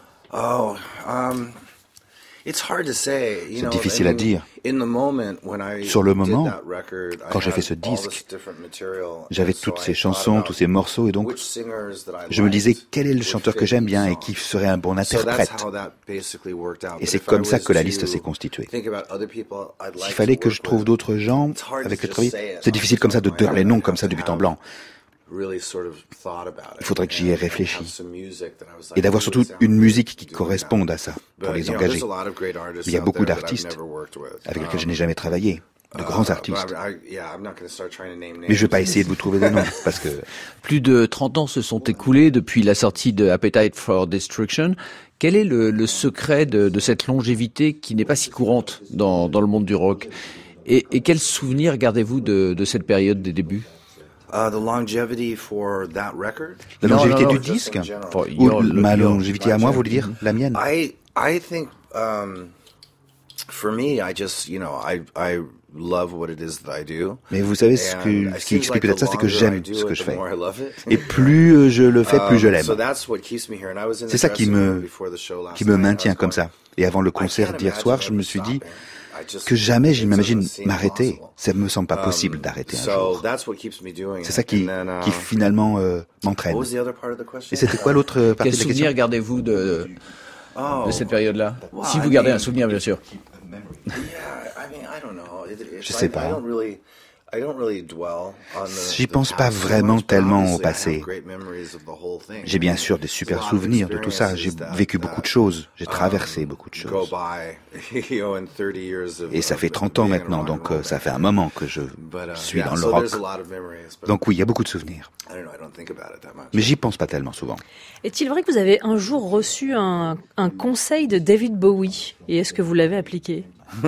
[SPEAKER 4] Oh, um, it's hard to say. You
[SPEAKER 5] C'est
[SPEAKER 4] know,
[SPEAKER 5] difficile à
[SPEAKER 4] in-
[SPEAKER 5] dire.
[SPEAKER 4] in the moment when I
[SPEAKER 5] Sur le
[SPEAKER 4] did
[SPEAKER 5] moment,
[SPEAKER 4] that record, I
[SPEAKER 5] quand j'ai
[SPEAKER 4] had
[SPEAKER 5] fait ce
[SPEAKER 4] all
[SPEAKER 5] disque,
[SPEAKER 4] this different material,
[SPEAKER 5] j'avais
[SPEAKER 4] and so
[SPEAKER 5] toutes
[SPEAKER 4] I
[SPEAKER 5] ces
[SPEAKER 4] thought
[SPEAKER 5] chansons,
[SPEAKER 4] about
[SPEAKER 5] tous ces morceaux, et donc
[SPEAKER 4] which singers that I
[SPEAKER 5] je me disais
[SPEAKER 4] liked
[SPEAKER 5] quel est le
[SPEAKER 4] would
[SPEAKER 5] chanteur que
[SPEAKER 4] fit
[SPEAKER 5] j'aime
[SPEAKER 4] each
[SPEAKER 5] bien et
[SPEAKER 4] song.
[SPEAKER 5] qui serait un bon
[SPEAKER 4] So that's
[SPEAKER 5] interprète.
[SPEAKER 4] how that basically worked out.
[SPEAKER 5] Et
[SPEAKER 4] But
[SPEAKER 5] c'est
[SPEAKER 4] if I
[SPEAKER 5] comme ça
[SPEAKER 4] was
[SPEAKER 5] que la liste
[SPEAKER 4] to
[SPEAKER 5] s'est constituée.
[SPEAKER 4] think about other people I'd like
[SPEAKER 5] S'il fallait
[SPEAKER 4] to
[SPEAKER 5] que je
[SPEAKER 4] work
[SPEAKER 5] trouve
[SPEAKER 4] with,
[SPEAKER 5] d'autres gens
[SPEAKER 4] it's hard to
[SPEAKER 5] avec
[SPEAKER 4] just
[SPEAKER 5] lesquels travailler,
[SPEAKER 4] say it
[SPEAKER 5] c'est
[SPEAKER 4] off
[SPEAKER 5] difficile
[SPEAKER 4] the
[SPEAKER 5] comme ça
[SPEAKER 4] top
[SPEAKER 5] de
[SPEAKER 4] of my
[SPEAKER 5] dire
[SPEAKER 4] head.
[SPEAKER 5] les noms
[SPEAKER 4] I'd
[SPEAKER 5] comme
[SPEAKER 4] have
[SPEAKER 5] ça
[SPEAKER 4] to
[SPEAKER 5] de but en
[SPEAKER 4] have
[SPEAKER 5] blanc.
[SPEAKER 4] really sort of thought about it.
[SPEAKER 5] Il faudrait que j'y ai
[SPEAKER 4] And- and
[SPEAKER 5] réfléchi.
[SPEAKER 4] have some music that I was
[SPEAKER 5] Et
[SPEAKER 4] like,
[SPEAKER 5] d'avoir
[SPEAKER 4] who
[SPEAKER 5] surtout
[SPEAKER 4] would sound
[SPEAKER 5] une
[SPEAKER 4] good
[SPEAKER 5] musique qui
[SPEAKER 4] doing that.
[SPEAKER 5] corresponde à ça, pour
[SPEAKER 4] But,
[SPEAKER 5] les
[SPEAKER 4] you know,
[SPEAKER 5] engager.
[SPEAKER 4] there's a lot of great artists
[SPEAKER 5] Il y a
[SPEAKER 4] out
[SPEAKER 5] beaucoup
[SPEAKER 4] there that I've
[SPEAKER 5] d'artistes
[SPEAKER 4] never worked with.
[SPEAKER 5] avec lesquels je
[SPEAKER 4] Um,
[SPEAKER 5] n'ai jamais travaillé, de grands
[SPEAKER 4] uh,
[SPEAKER 5] artistes.
[SPEAKER 4] but I- yeah, I'm not gonna start trying to name
[SPEAKER 5] Mais je ne vais
[SPEAKER 4] names.
[SPEAKER 5] pas essayer de vous trouver des noms, parce que
[SPEAKER 1] Plus de trente ans se sont écoulés depuis la sortie de Appetite for Destruction. Quel est le, le secret de, de cette longévité qui n'est pas si courante dans, dans le monde du rock? Et, et quels souvenirs gardez-vous de, de cette période des débuts?
[SPEAKER 4] Uh, the longevity for that record?
[SPEAKER 5] la
[SPEAKER 1] Non,
[SPEAKER 5] longévité
[SPEAKER 1] non, non,
[SPEAKER 5] du
[SPEAKER 4] just
[SPEAKER 5] disque,
[SPEAKER 4] in general.
[SPEAKER 1] For
[SPEAKER 5] ou
[SPEAKER 1] your-
[SPEAKER 5] ma
[SPEAKER 1] your-
[SPEAKER 5] longévité à moi, vous voulez dire la mienne?
[SPEAKER 4] I I think um, for me, I just you know I I love what it is that I do.
[SPEAKER 5] Mais vous savez ce,
[SPEAKER 4] And
[SPEAKER 5] que,
[SPEAKER 4] it
[SPEAKER 5] ce qui
[SPEAKER 4] seems
[SPEAKER 5] explique
[SPEAKER 4] like
[SPEAKER 5] peut-être
[SPEAKER 4] the
[SPEAKER 5] ça, c'est que
[SPEAKER 4] longer I
[SPEAKER 5] j'aime
[SPEAKER 4] do
[SPEAKER 5] ce que
[SPEAKER 4] it,
[SPEAKER 5] je
[SPEAKER 4] the
[SPEAKER 5] fais.
[SPEAKER 4] more I love it.
[SPEAKER 5] Et plus euh, je le fais, plus je
[SPEAKER 4] Um,
[SPEAKER 5] l'aime.
[SPEAKER 4] so that's what keeps me here. And I was in the
[SPEAKER 5] C'est ça qui
[SPEAKER 4] dressing room
[SPEAKER 5] me,
[SPEAKER 4] before the show last
[SPEAKER 5] qui me
[SPEAKER 4] night, and I
[SPEAKER 5] maintient
[SPEAKER 4] was
[SPEAKER 5] comme
[SPEAKER 4] going,
[SPEAKER 5] ça. Et avant le
[SPEAKER 4] I
[SPEAKER 5] concert
[SPEAKER 4] can't
[SPEAKER 5] d'hier
[SPEAKER 4] imagine
[SPEAKER 5] soir, je me
[SPEAKER 4] ever
[SPEAKER 5] suis dit
[SPEAKER 4] stopping. I just-
[SPEAKER 5] que jamais
[SPEAKER 4] it
[SPEAKER 5] je m'imagine
[SPEAKER 4] doesn't seem
[SPEAKER 5] m'arrêter.
[SPEAKER 4] possible.
[SPEAKER 5] Ça ne me semble pas
[SPEAKER 4] Um,
[SPEAKER 5] possible d'arrêter un
[SPEAKER 4] so
[SPEAKER 5] jour.
[SPEAKER 4] that's what keeps me doing
[SPEAKER 5] C'est
[SPEAKER 4] it.
[SPEAKER 5] ça qui,
[SPEAKER 4] And then, uh,
[SPEAKER 5] qui finalement euh, m'entraîne.
[SPEAKER 4] what was the other part of the question?
[SPEAKER 5] Et c'était quoi l'autre euh, partie
[SPEAKER 1] Quels
[SPEAKER 5] de la question?
[SPEAKER 1] souvenirs gardez-vous de,
[SPEAKER 4] Oh.
[SPEAKER 1] de cette période-là?
[SPEAKER 4] Wow,
[SPEAKER 1] Si vous
[SPEAKER 4] I
[SPEAKER 1] gardez
[SPEAKER 4] mean-
[SPEAKER 1] un souvenir, bien sûr.
[SPEAKER 4] Yeah, I mean, I don't know. It, it's
[SPEAKER 5] Je
[SPEAKER 4] like,
[SPEAKER 5] sais
[SPEAKER 4] I
[SPEAKER 5] pas.
[SPEAKER 4] don't really, I don't really dwell on the-
[SPEAKER 5] J'y
[SPEAKER 4] the
[SPEAKER 5] pense pas
[SPEAKER 4] past so
[SPEAKER 5] vraiment
[SPEAKER 4] much, but
[SPEAKER 5] tellement au
[SPEAKER 4] obviously I
[SPEAKER 5] passé.
[SPEAKER 4] have great memories of the whole thing.
[SPEAKER 5] J'ai bien sûr des super
[SPEAKER 4] There's a lot of
[SPEAKER 5] souvenirs de tout ça. J'ai
[SPEAKER 4] experiences
[SPEAKER 5] vécu
[SPEAKER 4] that-
[SPEAKER 5] beaucoup de choses. J'ai
[SPEAKER 4] um,
[SPEAKER 5] traversé beaucoup de
[SPEAKER 4] go
[SPEAKER 5] choses.
[SPEAKER 4] by, you know, in thirty years of-
[SPEAKER 5] Et ça
[SPEAKER 4] of
[SPEAKER 5] fait trente ans
[SPEAKER 4] being a
[SPEAKER 5] maintenant,
[SPEAKER 4] rock and
[SPEAKER 5] donc
[SPEAKER 4] roll
[SPEAKER 5] euh, ça
[SPEAKER 4] band.
[SPEAKER 5] fait un moment que je
[SPEAKER 4] But, uh,
[SPEAKER 5] suis
[SPEAKER 4] yeah,
[SPEAKER 5] dans le
[SPEAKER 4] so
[SPEAKER 5] rock.
[SPEAKER 4] there's a lot of memories, but
[SPEAKER 5] Donc oui, il y a beaucoup de souvenirs.
[SPEAKER 4] I don't know, I don't think about it that much.
[SPEAKER 5] Mais j'y pense pas tellement souvent.
[SPEAKER 3] Est-il vrai que vous avez un jour reçu un, un conseil de David Bowie? Et est-ce que vous l'avez appliqué?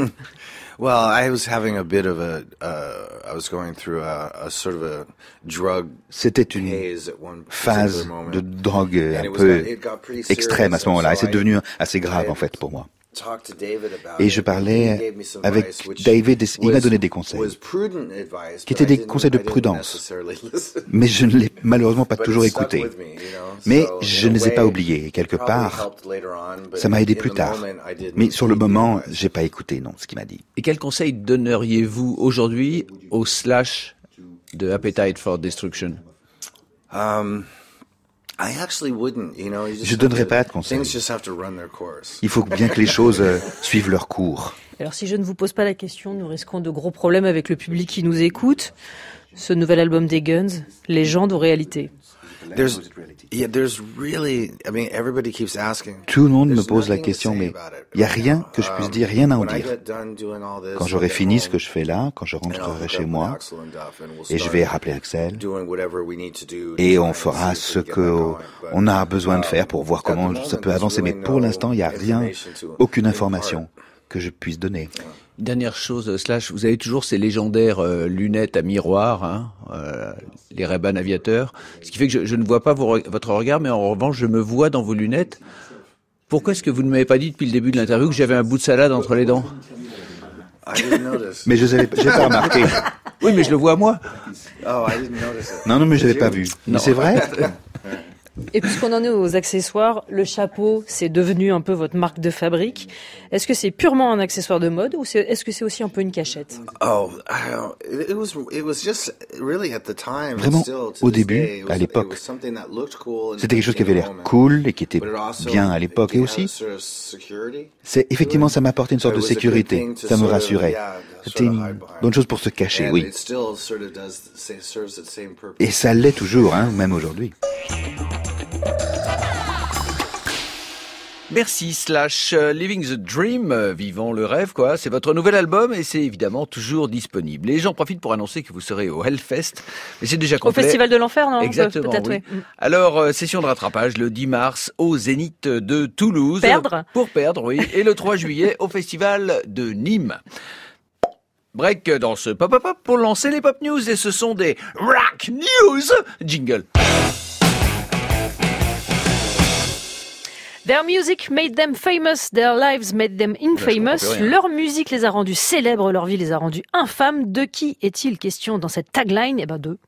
[SPEAKER 4] Well, I was having a bit of a, uh, I was going through a, a sort of a drug
[SPEAKER 5] C'était une
[SPEAKER 4] haze at one
[SPEAKER 5] phase
[SPEAKER 4] particular moment.
[SPEAKER 5] de drogue
[SPEAKER 4] And
[SPEAKER 5] un
[SPEAKER 4] it was-
[SPEAKER 5] peu
[SPEAKER 4] it got pretty
[SPEAKER 5] extrême à ce
[SPEAKER 4] serious,
[SPEAKER 5] moment-là. Et
[SPEAKER 4] so
[SPEAKER 5] c'est
[SPEAKER 4] I-
[SPEAKER 5] devenu assez
[SPEAKER 4] I
[SPEAKER 5] grave
[SPEAKER 4] had
[SPEAKER 5] en fait pour moi.
[SPEAKER 4] talked to David about
[SPEAKER 5] Et
[SPEAKER 4] it,
[SPEAKER 5] je
[SPEAKER 4] and he
[SPEAKER 5] parlais
[SPEAKER 4] gave me some
[SPEAKER 5] avec
[SPEAKER 4] advice, which
[SPEAKER 5] David, et il m'a
[SPEAKER 4] was-
[SPEAKER 5] donné des conseils,
[SPEAKER 4] was prudent advice,
[SPEAKER 5] qui
[SPEAKER 4] but
[SPEAKER 5] étaient
[SPEAKER 4] I
[SPEAKER 5] des
[SPEAKER 4] didn't-
[SPEAKER 5] conseils de
[SPEAKER 4] I didn't
[SPEAKER 5] prudence.
[SPEAKER 4] necessarily listen.
[SPEAKER 5] Mais je ne l'ai malheureusement pas
[SPEAKER 4] But
[SPEAKER 5] toujours
[SPEAKER 4] it stuck
[SPEAKER 5] écouté.
[SPEAKER 4] with me, you know,
[SPEAKER 5] Mais
[SPEAKER 4] so
[SPEAKER 5] je
[SPEAKER 4] in
[SPEAKER 5] ne
[SPEAKER 4] a
[SPEAKER 5] les ai pas
[SPEAKER 4] way,
[SPEAKER 5] oubliés. Et quelque
[SPEAKER 4] it probably
[SPEAKER 5] part,
[SPEAKER 4] helped later on, but
[SPEAKER 5] ça m'a aidé
[SPEAKER 4] in
[SPEAKER 5] plus
[SPEAKER 4] the
[SPEAKER 5] tard.
[SPEAKER 4] moment, I didn't
[SPEAKER 5] Mais sur le
[SPEAKER 4] heed the
[SPEAKER 5] moment,
[SPEAKER 4] advice.
[SPEAKER 5] j'ai pas écouté, non, ce qu'il m'a dit.
[SPEAKER 1] Et quel conseil donneriez-vous aujourd'hui au Slash de Appetite for Destruction?
[SPEAKER 4] Um, I actually wouldn't, you know, you just
[SPEAKER 5] Je
[SPEAKER 4] have
[SPEAKER 5] donnerai
[SPEAKER 4] to-
[SPEAKER 5] pas de conseils.
[SPEAKER 4] Things just have to run their course.
[SPEAKER 5] Il faut bien que les choses euh, suivent leur cours.
[SPEAKER 3] Alors si je ne vous pose pas la question, nous risquons de gros problèmes avec le public qui nous écoute. Ce nouvel album des Guns, légende ou réalité?
[SPEAKER 4] There's, yeah, there's really, I mean, everybody keeps asking.
[SPEAKER 5] Tout le monde me
[SPEAKER 4] There's
[SPEAKER 5] pose la
[SPEAKER 4] nothing to
[SPEAKER 5] question,
[SPEAKER 4] say
[SPEAKER 5] mais
[SPEAKER 4] about it
[SPEAKER 5] il n'y a
[SPEAKER 4] right
[SPEAKER 5] rien
[SPEAKER 4] now.
[SPEAKER 5] que je puisse
[SPEAKER 4] Um,
[SPEAKER 5] dire, rien à en
[SPEAKER 4] when I
[SPEAKER 5] dire.
[SPEAKER 4] get done doing all this,
[SPEAKER 5] Quand
[SPEAKER 4] I'll
[SPEAKER 5] j'aurai
[SPEAKER 4] get
[SPEAKER 5] fini ce
[SPEAKER 4] home,
[SPEAKER 5] que je fais là, quand je
[SPEAKER 4] and I'll
[SPEAKER 5] rentrerai
[SPEAKER 4] hook
[SPEAKER 5] chez
[SPEAKER 4] up
[SPEAKER 5] moi,
[SPEAKER 4] with Axel and Duff, and we'll
[SPEAKER 5] et je
[SPEAKER 4] start
[SPEAKER 5] vais rappeler Axel,
[SPEAKER 4] doing whatever we need to do to
[SPEAKER 5] et
[SPEAKER 4] try
[SPEAKER 5] on
[SPEAKER 4] and
[SPEAKER 5] fera
[SPEAKER 4] see if
[SPEAKER 5] ce
[SPEAKER 4] we can get back going. But,
[SPEAKER 5] qu'on a besoin de faire
[SPEAKER 4] um,
[SPEAKER 5] pour voir
[SPEAKER 4] at the
[SPEAKER 5] comment
[SPEAKER 4] moment,
[SPEAKER 5] ça peut
[SPEAKER 4] there's
[SPEAKER 5] avancer. Mais
[SPEAKER 4] really
[SPEAKER 5] pour
[SPEAKER 4] no
[SPEAKER 5] l'instant, il n'y a rien,
[SPEAKER 4] information to
[SPEAKER 5] aucune
[SPEAKER 4] impart.
[SPEAKER 5] information que je puisse donner.
[SPEAKER 1] Dernière chose, Slash, vous avez toujours ces légendaires euh, lunettes à miroir, hein, euh, les Ray-Ban aviateurs, ce qui fait que je, je ne vois pas vos, votre regard, mais en revanche, je me vois dans vos lunettes. Pourquoi est-ce que vous ne m'avez pas dit depuis le début de l'interview que j'avais un bout de salade entre les dents?
[SPEAKER 4] I didn't notice.
[SPEAKER 5] Mais je n'ai pas remarqué.
[SPEAKER 1] Oui, mais je le vois à moi.
[SPEAKER 4] Oh, I didn't notice it.
[SPEAKER 5] Non, non, mais je
[SPEAKER 4] Did
[SPEAKER 5] l'avais pas
[SPEAKER 4] you?
[SPEAKER 5] vu. Mais c'est vrai?
[SPEAKER 3] Et puisqu'on en est aux accessoires, le chapeau, c'est devenu un peu votre marque de fabrique. Est-ce que c'est purement un accessoire de mode ou c'est, est-ce que c'est aussi un peu une cachette?
[SPEAKER 4] Oh, I don't, it it was it was just really at the time.
[SPEAKER 5] Vraiment,
[SPEAKER 4] still, to
[SPEAKER 5] au
[SPEAKER 4] this
[SPEAKER 5] début,
[SPEAKER 4] day, it was-
[SPEAKER 5] à l'époque,
[SPEAKER 4] it was something that looked cool and
[SPEAKER 5] c'était quelque chose qui avait
[SPEAKER 4] in the
[SPEAKER 5] l'air
[SPEAKER 4] moment.
[SPEAKER 5] cool et qui était
[SPEAKER 4] But it also-
[SPEAKER 5] bien à l'époque. Et
[SPEAKER 4] it had
[SPEAKER 5] aussi,
[SPEAKER 4] a sort of security.
[SPEAKER 5] c'est effectivement, ça m'apportait une sorte de
[SPEAKER 4] It was a good
[SPEAKER 5] sécurité.
[SPEAKER 4] thing to
[SPEAKER 5] Ça me
[SPEAKER 4] sort of,
[SPEAKER 5] rassurait.
[SPEAKER 4] yeah,
[SPEAKER 5] C'était
[SPEAKER 4] sort of
[SPEAKER 5] une
[SPEAKER 4] hide behind.
[SPEAKER 5] bonne chose pour se cacher,
[SPEAKER 4] And
[SPEAKER 5] oui.
[SPEAKER 4] it still sort of does the same- serves the same purpose.
[SPEAKER 5] Et ça l'est toujours, hein, même aujourd'hui.
[SPEAKER 1] Merci, Slash. euh, Living the Dream, euh, vivant le rêve, quoi. C'est votre nouvel album et c'est évidemment toujours disponible. Et j'en profite pour annoncer que vous serez au Hellfest. Mais c'est déjà
[SPEAKER 3] Au
[SPEAKER 1] complet.
[SPEAKER 3] Festival de l'Enfer, non?
[SPEAKER 1] Exactement,
[SPEAKER 3] Peut-être,
[SPEAKER 1] oui.
[SPEAKER 3] oui.
[SPEAKER 1] Alors, euh, session de rattrapage le dix mars au Zénith de Toulouse.
[SPEAKER 3] Perdre.
[SPEAKER 1] Pour perdre, oui. Et le trois juillet au Festival de Nîmes. Break dans ce pop-up pour lancer les pop news et ce sont des rock news. Jingle.
[SPEAKER 3] Their music made them famous, their lives made them infamous.
[SPEAKER 1] plus rien.
[SPEAKER 3] Leur musique les a rendus célèbres, leur vie les a rendus infâmes. De qui est-il question dans cette tagline? Eh ben, d'eux.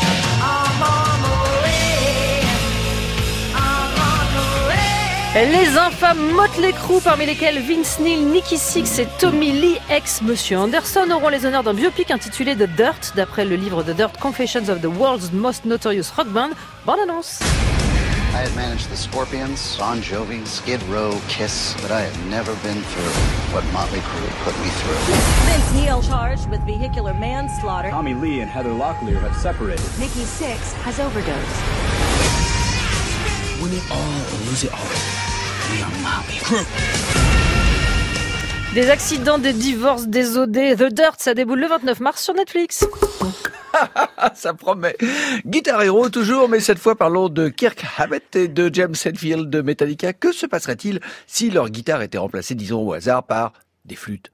[SPEAKER 3] Les infâmes Motley Crue, parmi lesquels Vince Neil, Nicky Six et Tommy Lee, ex-Monsieur Anderson, auront les honneurs d'un biopic intitulé The Dirt, d'après le livre The Dirt, Confessions of the World's Most Notorious Rock Band. Bonne annonce.
[SPEAKER 10] I had managed the Scorpions, Bon Jovi, Skid Row, Kiss, but I had never been through what Motley Crue put me through.
[SPEAKER 11] Vince Neil charged with vehicular manslaughter.
[SPEAKER 12] Tommy Lee and Heather Locklear have separated.
[SPEAKER 11] Nikki Sixx has overdosed.
[SPEAKER 12] Win it all or lose it all. We are Motley Crue.
[SPEAKER 3] Des accidents, des divorces, des O D. The Dirt, ça déboule le vingt-neuf mars sur Netflix.
[SPEAKER 1] Ça promet. Guitar Hero toujours, mais cette fois parlons de Kirk Hammett et de James Hetfield de Metallica. Que se passerait-il si leur guitare était remplacée, disons au hasard, par des flûtes?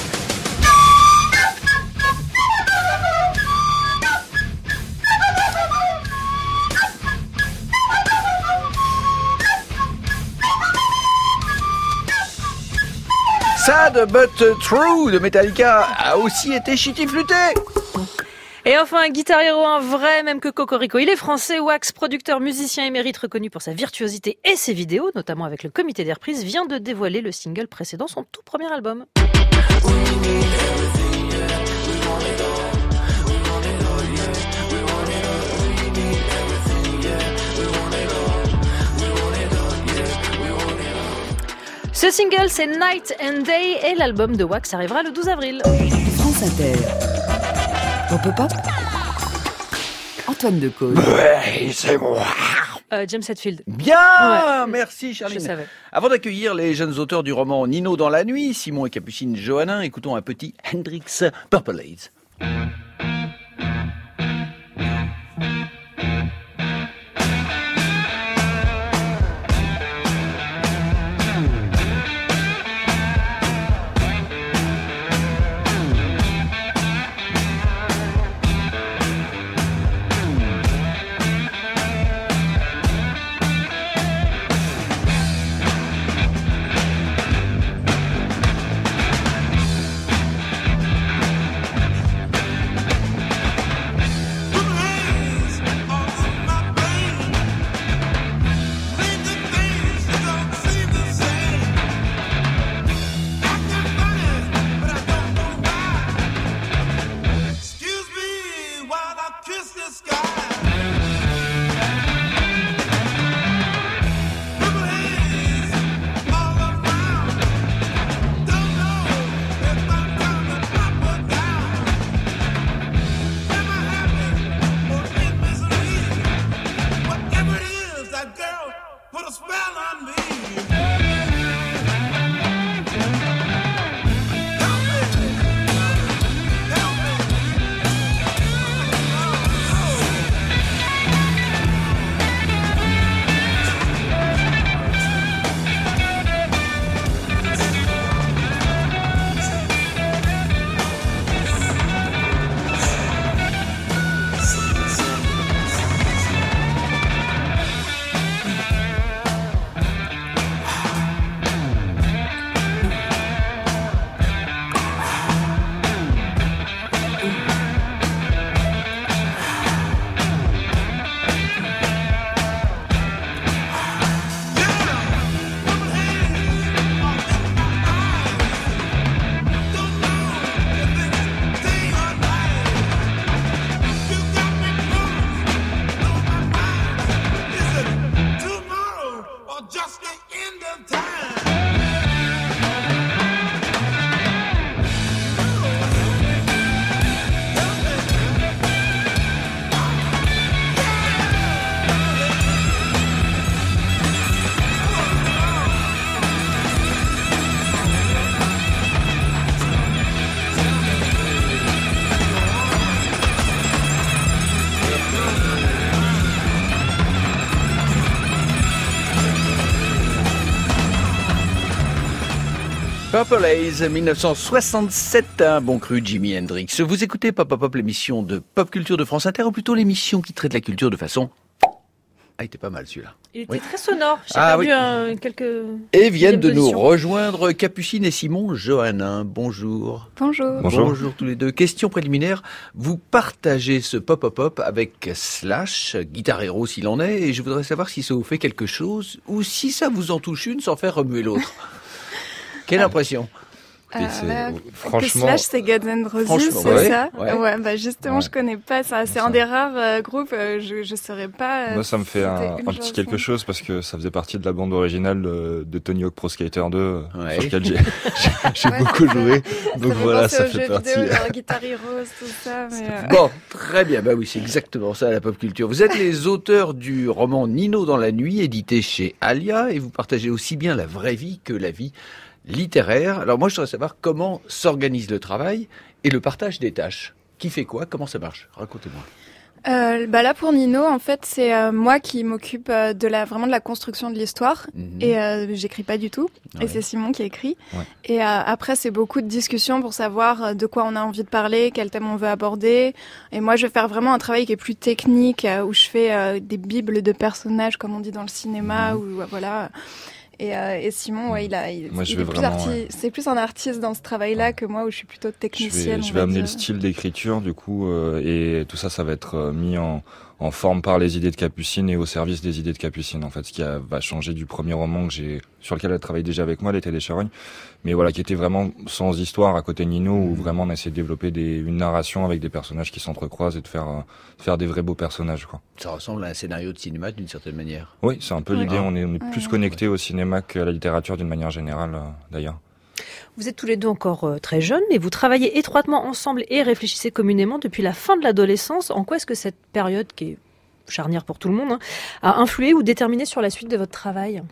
[SPEAKER 1] Sad but True de Metallica a aussi été chitifluté.
[SPEAKER 3] Et enfin, un Guitar Hero, un vrai, même que Cocorico. Il est français, Wax, producteur, musicien émérite reconnu pour sa virtuosité et ses vidéos, notamment avec le comité des reprises, vient de dévoiler le single précédant son tout premier album. Ce single, c'est Night and Day et l'album de Wax arrivera le douze avril.
[SPEAKER 2] France Inter. Pop Pop Pop. Antoine Decauze.
[SPEAKER 1] Ouais, c'est moi.
[SPEAKER 3] Euh, James Hetfield.
[SPEAKER 1] Bien,
[SPEAKER 3] Ouais.
[SPEAKER 1] merci Charline.
[SPEAKER 3] Je savais.
[SPEAKER 1] Avant d'accueillir les jeunes auteurs du roman Nino dans la nuit, Simon et Capucine Johannin, écoutons un petit Hendrix Purple Haze. Purple Haze, dix-neuf cent soixante-sept, un bon cru Jimi Hendrix. Vous écoutez Pop Pop Pop, l'émission de Pop Culture de France Inter, ou plutôt l'émission qui traite la culture de façon... Ah, il était pas mal celui-là.
[SPEAKER 3] Il était
[SPEAKER 1] oui.
[SPEAKER 3] très sonore. J'ai
[SPEAKER 1] ah,
[SPEAKER 3] perdu
[SPEAKER 1] oui.
[SPEAKER 3] un, quelques...
[SPEAKER 1] Et viennent de nous
[SPEAKER 3] positions.
[SPEAKER 1] rejoindre Capucine et Simon Johannin. Bonjour.
[SPEAKER 13] Bonjour.
[SPEAKER 1] Bonjour. Bonjour tous les deux. Question préliminaire. Vous partagez ce Pop Pop Pop avec Slash, Guitar Hero s'il en est, et je voudrais savoir si ça vous fait quelque chose ou si ça vous en touche une sans faire remuer l'autre. Quelle impression?
[SPEAKER 13] Euh, bah,
[SPEAKER 14] franchement,
[SPEAKER 13] Slash, c'est Guns N' Roses, c'est
[SPEAKER 1] ouais,
[SPEAKER 13] ça.
[SPEAKER 1] Ouais.
[SPEAKER 13] ouais, bah justement, ouais. je connais pas ça. C'est ça. Un des rares euh, groupes. Euh, je je saurais pas. Euh,
[SPEAKER 14] Moi, ça me fait un, un petit quelque chose parce que ça faisait partie de la bande originale de, de Tony Hawk Pro Skater deux, ouais. sur lequel j'ai j'ai ouais, beaucoup joué. Donc ça voilà, ça fait partie.
[SPEAKER 13] Vidéo, genre Guitar Hero, tout ça. Mais euh...
[SPEAKER 1] Bon, très bien. Bah oui, c'est exactement ça la pop culture. Vous êtes les auteurs du roman Nino dans la nuit, édité chez Alia, et vous partagez aussi bien la vraie vie que la vie littéraire. Alors moi, je voudrais savoir comment s'organise le travail et le partage des tâches. Qui fait quoi? Comment ça marche? Racontez-moi.
[SPEAKER 13] Euh, bah là pour Nino, en fait, c'est euh, moi qui m'occupe euh, de la vraiment de la construction de l'histoire mmh. et euh, j'écris pas du tout. Ouais. Et c'est Simon qui écrit. Ouais. Et euh, après, c'est beaucoup de discussions pour savoir de quoi on a envie de parler, quel thème on veut aborder. Et moi, je vais faire vraiment un travail qui est plus technique, euh, où je fais euh, des bibles de personnages, comme on dit dans le cinéma, mmh. ou euh, voilà. Et, euh, et Simon, ouais, il a, il, moi, il est plus arti- ouais. c'est plus un artiste dans ce travail-là ouais. que moi, où je suis plutôt technicienne.
[SPEAKER 14] Je vais, je vais amener dire. le style d'écriture, du coup, euh, et tout ça, ça va être mis en, en forme par les idées de Capucine et au service des idées de Capucine, en fait, ce qui a, va changer du premier roman que j'ai, sur lequel elle travaille déjà avec moi, L'été des charognes, mais voilà, qui était vraiment sans histoire à côté de Nino, où vraiment on a essayé de développer des, une narration avec des personnages qui s'entrecroisent et de faire, euh, faire des vrais beaux personnages, quoi.
[SPEAKER 1] Ça ressemble à un scénario de cinéma d'une certaine manière.
[SPEAKER 14] Oui, c'est un peu ouais. l'idée, on est, on est plus connecté au cinéma qu'à la littérature d'une manière générale, euh, d'ailleurs.
[SPEAKER 3] Vous êtes tous les deux encore euh, très jeunes, mais vous travaillez étroitement ensemble et réfléchissez communément depuis la fin de l'adolescence. En quoi est-ce que cette période, qui est charnière pour tout le monde, hein, a influé ou déterminé sur la suite de votre travail?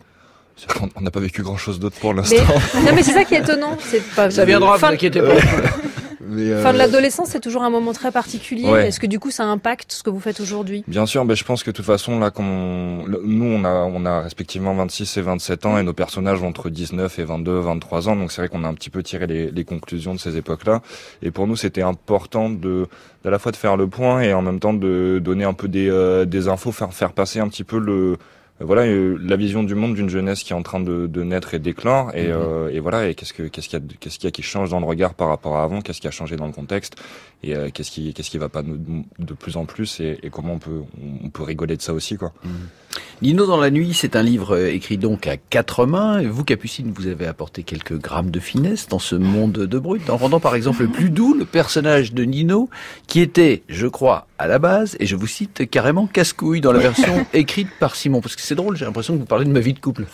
[SPEAKER 14] On n'a pas vécu grand-chose d'autre pour l'instant.
[SPEAKER 3] Mais... Non, mais c'est ça qui est étonnant. C'est pas...
[SPEAKER 1] Ça viendra, ne vous inquiétez pas.
[SPEAKER 3] Mais euh... Fin de l'adolescence, c'est toujours un moment très particulier. Ouais. Est-ce que du coup, ça impacte ce que vous faites aujourd'hui?
[SPEAKER 14] Bien sûr, mais je pense que de toute façon, là, comme on... nous, on a, on a respectivement vingt-six et vingt-sept ans, et nos personnages ont entre dix-neuf et vingt-deux, vingt-trois ans. Donc c'est vrai qu'on a un petit peu tiré les, les conclusions de ces époques-là. Et pour nous, c'était important de, d'à la fois de faire le point et en même temps de donner un peu des, euh, des infos, faire, faire passer un petit peu le voilà euh, la vision du monde d'une jeunesse qui est en train de, de naître et d'éclore et, mmh. euh, et voilà et qu'est-ce que qu'est-ce qu'il y a qu'est-ce qu'il y a qui change dans le regard par rapport à avant, qu'est-ce qui a changé dans le contexte et euh, qu'est-ce qui qu'est-ce qui va pas de, de plus en plus et, et comment on peut on peut rigoler de ça aussi quoi. Mmh.
[SPEAKER 1] Nino dans la nuit, c'est un livre écrit donc à quatre mains. Vous, Capucine, vous avez apporté quelques grammes de finesse dans ce monde de brut, en rendant par exemple plus doux le personnage de Nino, qui était, je crois, à la base, et je vous cite, carrément casse-couille dans la version écrite par Simon. Parce que c'est drôle, j'ai l'impression que vous parlez de ma vie de couple.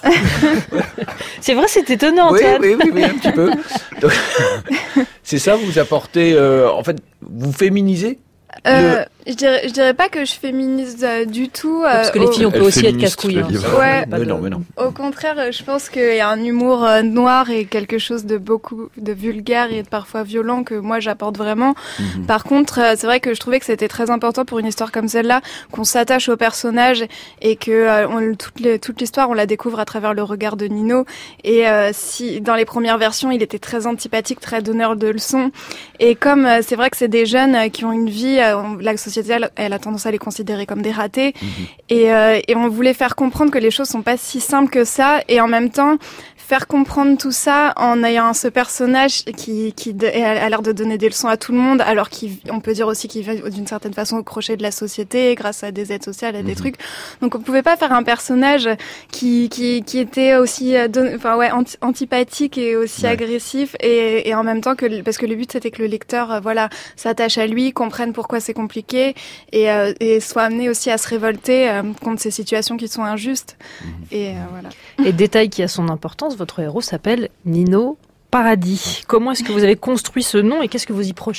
[SPEAKER 3] C'est vrai, c'est étonnant,
[SPEAKER 1] oui,
[SPEAKER 3] Antoine.
[SPEAKER 1] Oui, oui, oui, un petit peu. Donc, c'est ça, vous apportez, euh, en fait, vous féminisez
[SPEAKER 13] Euh, le... je dirais, je dirais pas que je féminise euh, du tout. Euh,
[SPEAKER 3] Parce que les filles,
[SPEAKER 13] au...
[SPEAKER 3] on peut
[SPEAKER 14] Elle
[SPEAKER 3] aussi être casse-couille. Hein.
[SPEAKER 13] Ouais.
[SPEAKER 1] Mais non, mais non.
[SPEAKER 13] Au contraire, je pense qu'il y a un humour euh, noir et quelque chose de beaucoup de vulgaire et de parfois violent que moi j'apporte vraiment. Mm-hmm. Par contre, euh, c'est vrai que je trouvais que c'était très important pour une histoire comme celle-là qu'on s'attache au personnage et que euh, on, toute, les, toute l'histoire on la découvre à travers le regard de Nino. Et euh, si dans les premières versions, il était très antipathique, très donneur de leçons. Et comme euh, c'est vrai que c'est des jeunes euh, qui ont une vie la société, elle, elle a tendance à les considérer comme des ratés. Mmh. Et, euh, et on voulait faire comprendre que les choses sont pas si simples que ça. Et en même temps, faire comprendre tout ça en ayant ce personnage qui, qui de, a l'air de donner des leçons à tout le monde, alors qu'on peut dire aussi qu'il vient d'une certaine façon au crochet de la société grâce à des aides sociales, à des mmh. trucs. Donc on pouvait pas faire un personnage qui, qui, qui était aussi don, enfin, ouais, anti, antipathique et aussi ouais. agressif. Et, et en même temps, que parce que le but c'était que le lecteur euh, voilà, s'attache à lui, comprenne pourquoi c'est compliqué et, euh, et soit amené aussi à se révolter euh, contre ces situations qui sont injustes. Mmh. Et euh, voilà.
[SPEAKER 3] Et détail qui a son importance, votre héros s'appelle Nino Paradis. Comment est-ce que vous avez construit ce nom et qu'est-ce que vous y projetez ?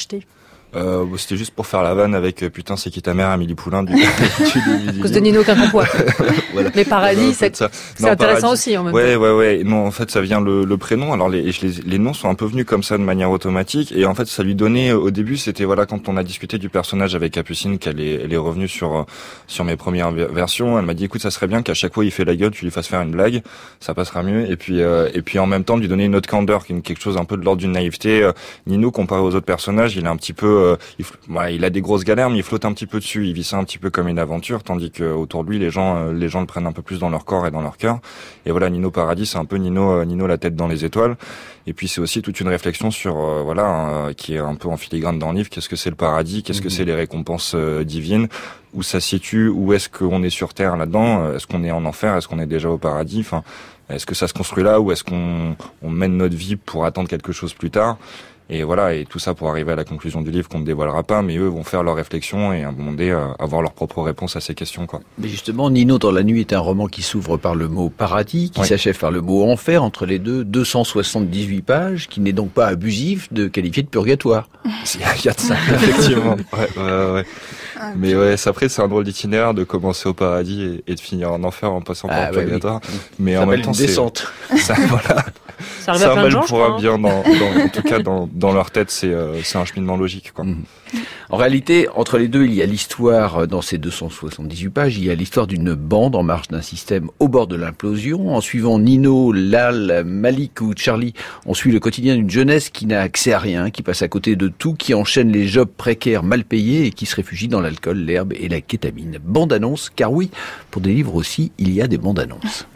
[SPEAKER 14] Euh, bon, c'était juste pour faire la vanne avec euh, putain c'est qui ta mère Amélie Poulain du, du début du
[SPEAKER 3] À cause de Nino Quincampoix.
[SPEAKER 14] Voilà.
[SPEAKER 3] Mais Paradis,
[SPEAKER 14] Ça,
[SPEAKER 3] c'est,
[SPEAKER 14] ça.
[SPEAKER 3] c'est
[SPEAKER 14] Non,
[SPEAKER 3] intéressant
[SPEAKER 14] Paradis.
[SPEAKER 3] aussi en même
[SPEAKER 14] Ouais,
[SPEAKER 3] temps.
[SPEAKER 14] ouais, ouais. Non, en fait, ça vient le, le prénom. Alors les, les, les noms sont un peu venus comme ça de manière automatique. Et en fait, ça lui donnait, au début, c'était voilà, quand on a discuté du personnage avec Capucine, qu'elle est, elle est revenue sur, sur mes premières versions. Elle m'a dit, écoute, ça serait bien qu'à chaque fois il fait la gueule, tu lui fasses faire une blague. Ça passera mieux. Et puis, euh, et puis en même temps, lui donner une autre candeur, quelque chose un peu de l'ordre d'une naïveté. Euh, Nino, comparé aux autres personnages, il est un petit peu, euh, il, voilà, il a des grosses galères, mais il flotte un petit peu dessus. Il vit ça un petit peu comme une aventure, tandis que autour de lui, les gens, euh, les gens le prennent un peu plus dans leur corps et dans leur cœur. Et voilà, Nino Paradis, c'est un peu Nino, euh, Nino la tête dans les étoiles. Et puis c'est aussi toute une réflexion sur, euh, voilà, euh, qui est un peu en filigrane dans le livre. Qu'est-ce que c'est le paradis? Qu'est-ce que c'est les récompenses euh, divines? Où ça se situe? Où est-ce qu'on est sur Terre là-dedans? Est-ce qu'on est en enfer? Est-ce qu'on est déjà au paradis? Enfin, est-ce que ça se construit là ou est-ce qu'on on mène notre vie pour attendre quelque chose plus tard? Et voilà, et tout ça pour arriver à la conclusion du livre qu'on ne dévoilera pas, mais eux vont faire leurs réflexions et à un moment donné euh, avoir leur propre réponse à ces questions, quoi.
[SPEAKER 1] Mais justement, Nino dans la nuit est un roman qui s'ouvre par le mot paradis, qui
[SPEAKER 14] Oui.
[SPEAKER 1] s'achève par le mot enfer, entre les deux, deux cent soixante-dix-huit pages, qui n'est donc pas abusif de qualifier de purgatoire.
[SPEAKER 14] Il y a de ça, effectivement. Ouais, ouais, ouais. Mais ouais, c'est- après c'est un drôle d'itinéraire de commencer au paradis et, et de finir en enfer en passant par
[SPEAKER 1] Ah,
[SPEAKER 14] le
[SPEAKER 1] ouais,
[SPEAKER 14] purgatoire.
[SPEAKER 1] oui.
[SPEAKER 14] Mais
[SPEAKER 1] Ça
[SPEAKER 14] en même
[SPEAKER 1] s'appelle
[SPEAKER 14] temps,
[SPEAKER 1] une
[SPEAKER 14] c'est
[SPEAKER 1] descente.
[SPEAKER 14] Ça, voilà.
[SPEAKER 3] Ça arrive à
[SPEAKER 14] Ça
[SPEAKER 3] plein de
[SPEAKER 14] mal
[SPEAKER 3] gens, je
[SPEAKER 14] pour
[SPEAKER 3] crois,
[SPEAKER 14] un
[SPEAKER 3] hein.
[SPEAKER 14] bien dans, dans, en tout cas dans, dans leur tête, c'est, euh, c'est un cheminement logique, quoi.
[SPEAKER 1] En réalité, entre les deux, il y a l'histoire, euh, dans ces deux cent soixante-dix-huit pages, il y a l'histoire d'une bande en marche d'un système au bord de l'implosion. En suivant Nino, Lal, Malik ou Charlie, on suit le quotidien d'une jeunesse qui n'a accès à rien, qui passe à côté de tout, qui enchaîne les jobs précaires mal payés et qui se réfugie dans l'alcool, l'herbe et la kétamine. Bande-annonce, car oui, pour des livres aussi, il y a des bandes-annonces.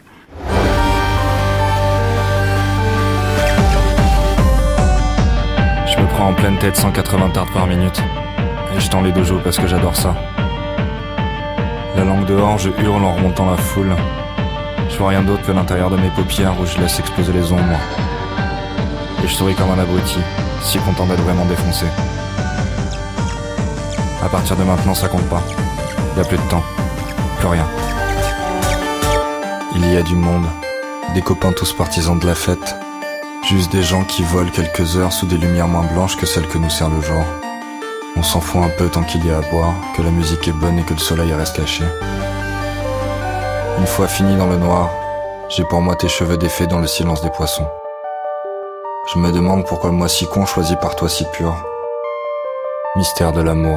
[SPEAKER 14] Je me prends en pleine tête cent quatre-vingts tartes par minute. Et je tends les dojos parce que j'adore ça. La langue dehors, je hurle en remontant la foule. Je vois rien d'autre que l'intérieur de mes paupières où je laisse exploser les ombres. Et je souris comme un abruti, si content d'être vraiment défoncé. À partir de maintenant, ça compte pas. Y a plus de temps. Plus rien. Il y a du monde. Des copains tous partisans de la fête. Juste des gens qui volent quelques heures sous des lumières moins blanches que celles que nous sert le jour. On s'en fout un peu tant qu'il y a à boire, que la musique est bonne et que le soleil reste caché. Une fois fini dans le noir, j'ai pour moi tes cheveux défaits dans le silence des poissons. Je me demande pourquoi moi si con choisi par toi si pur. Mystère de l'amour.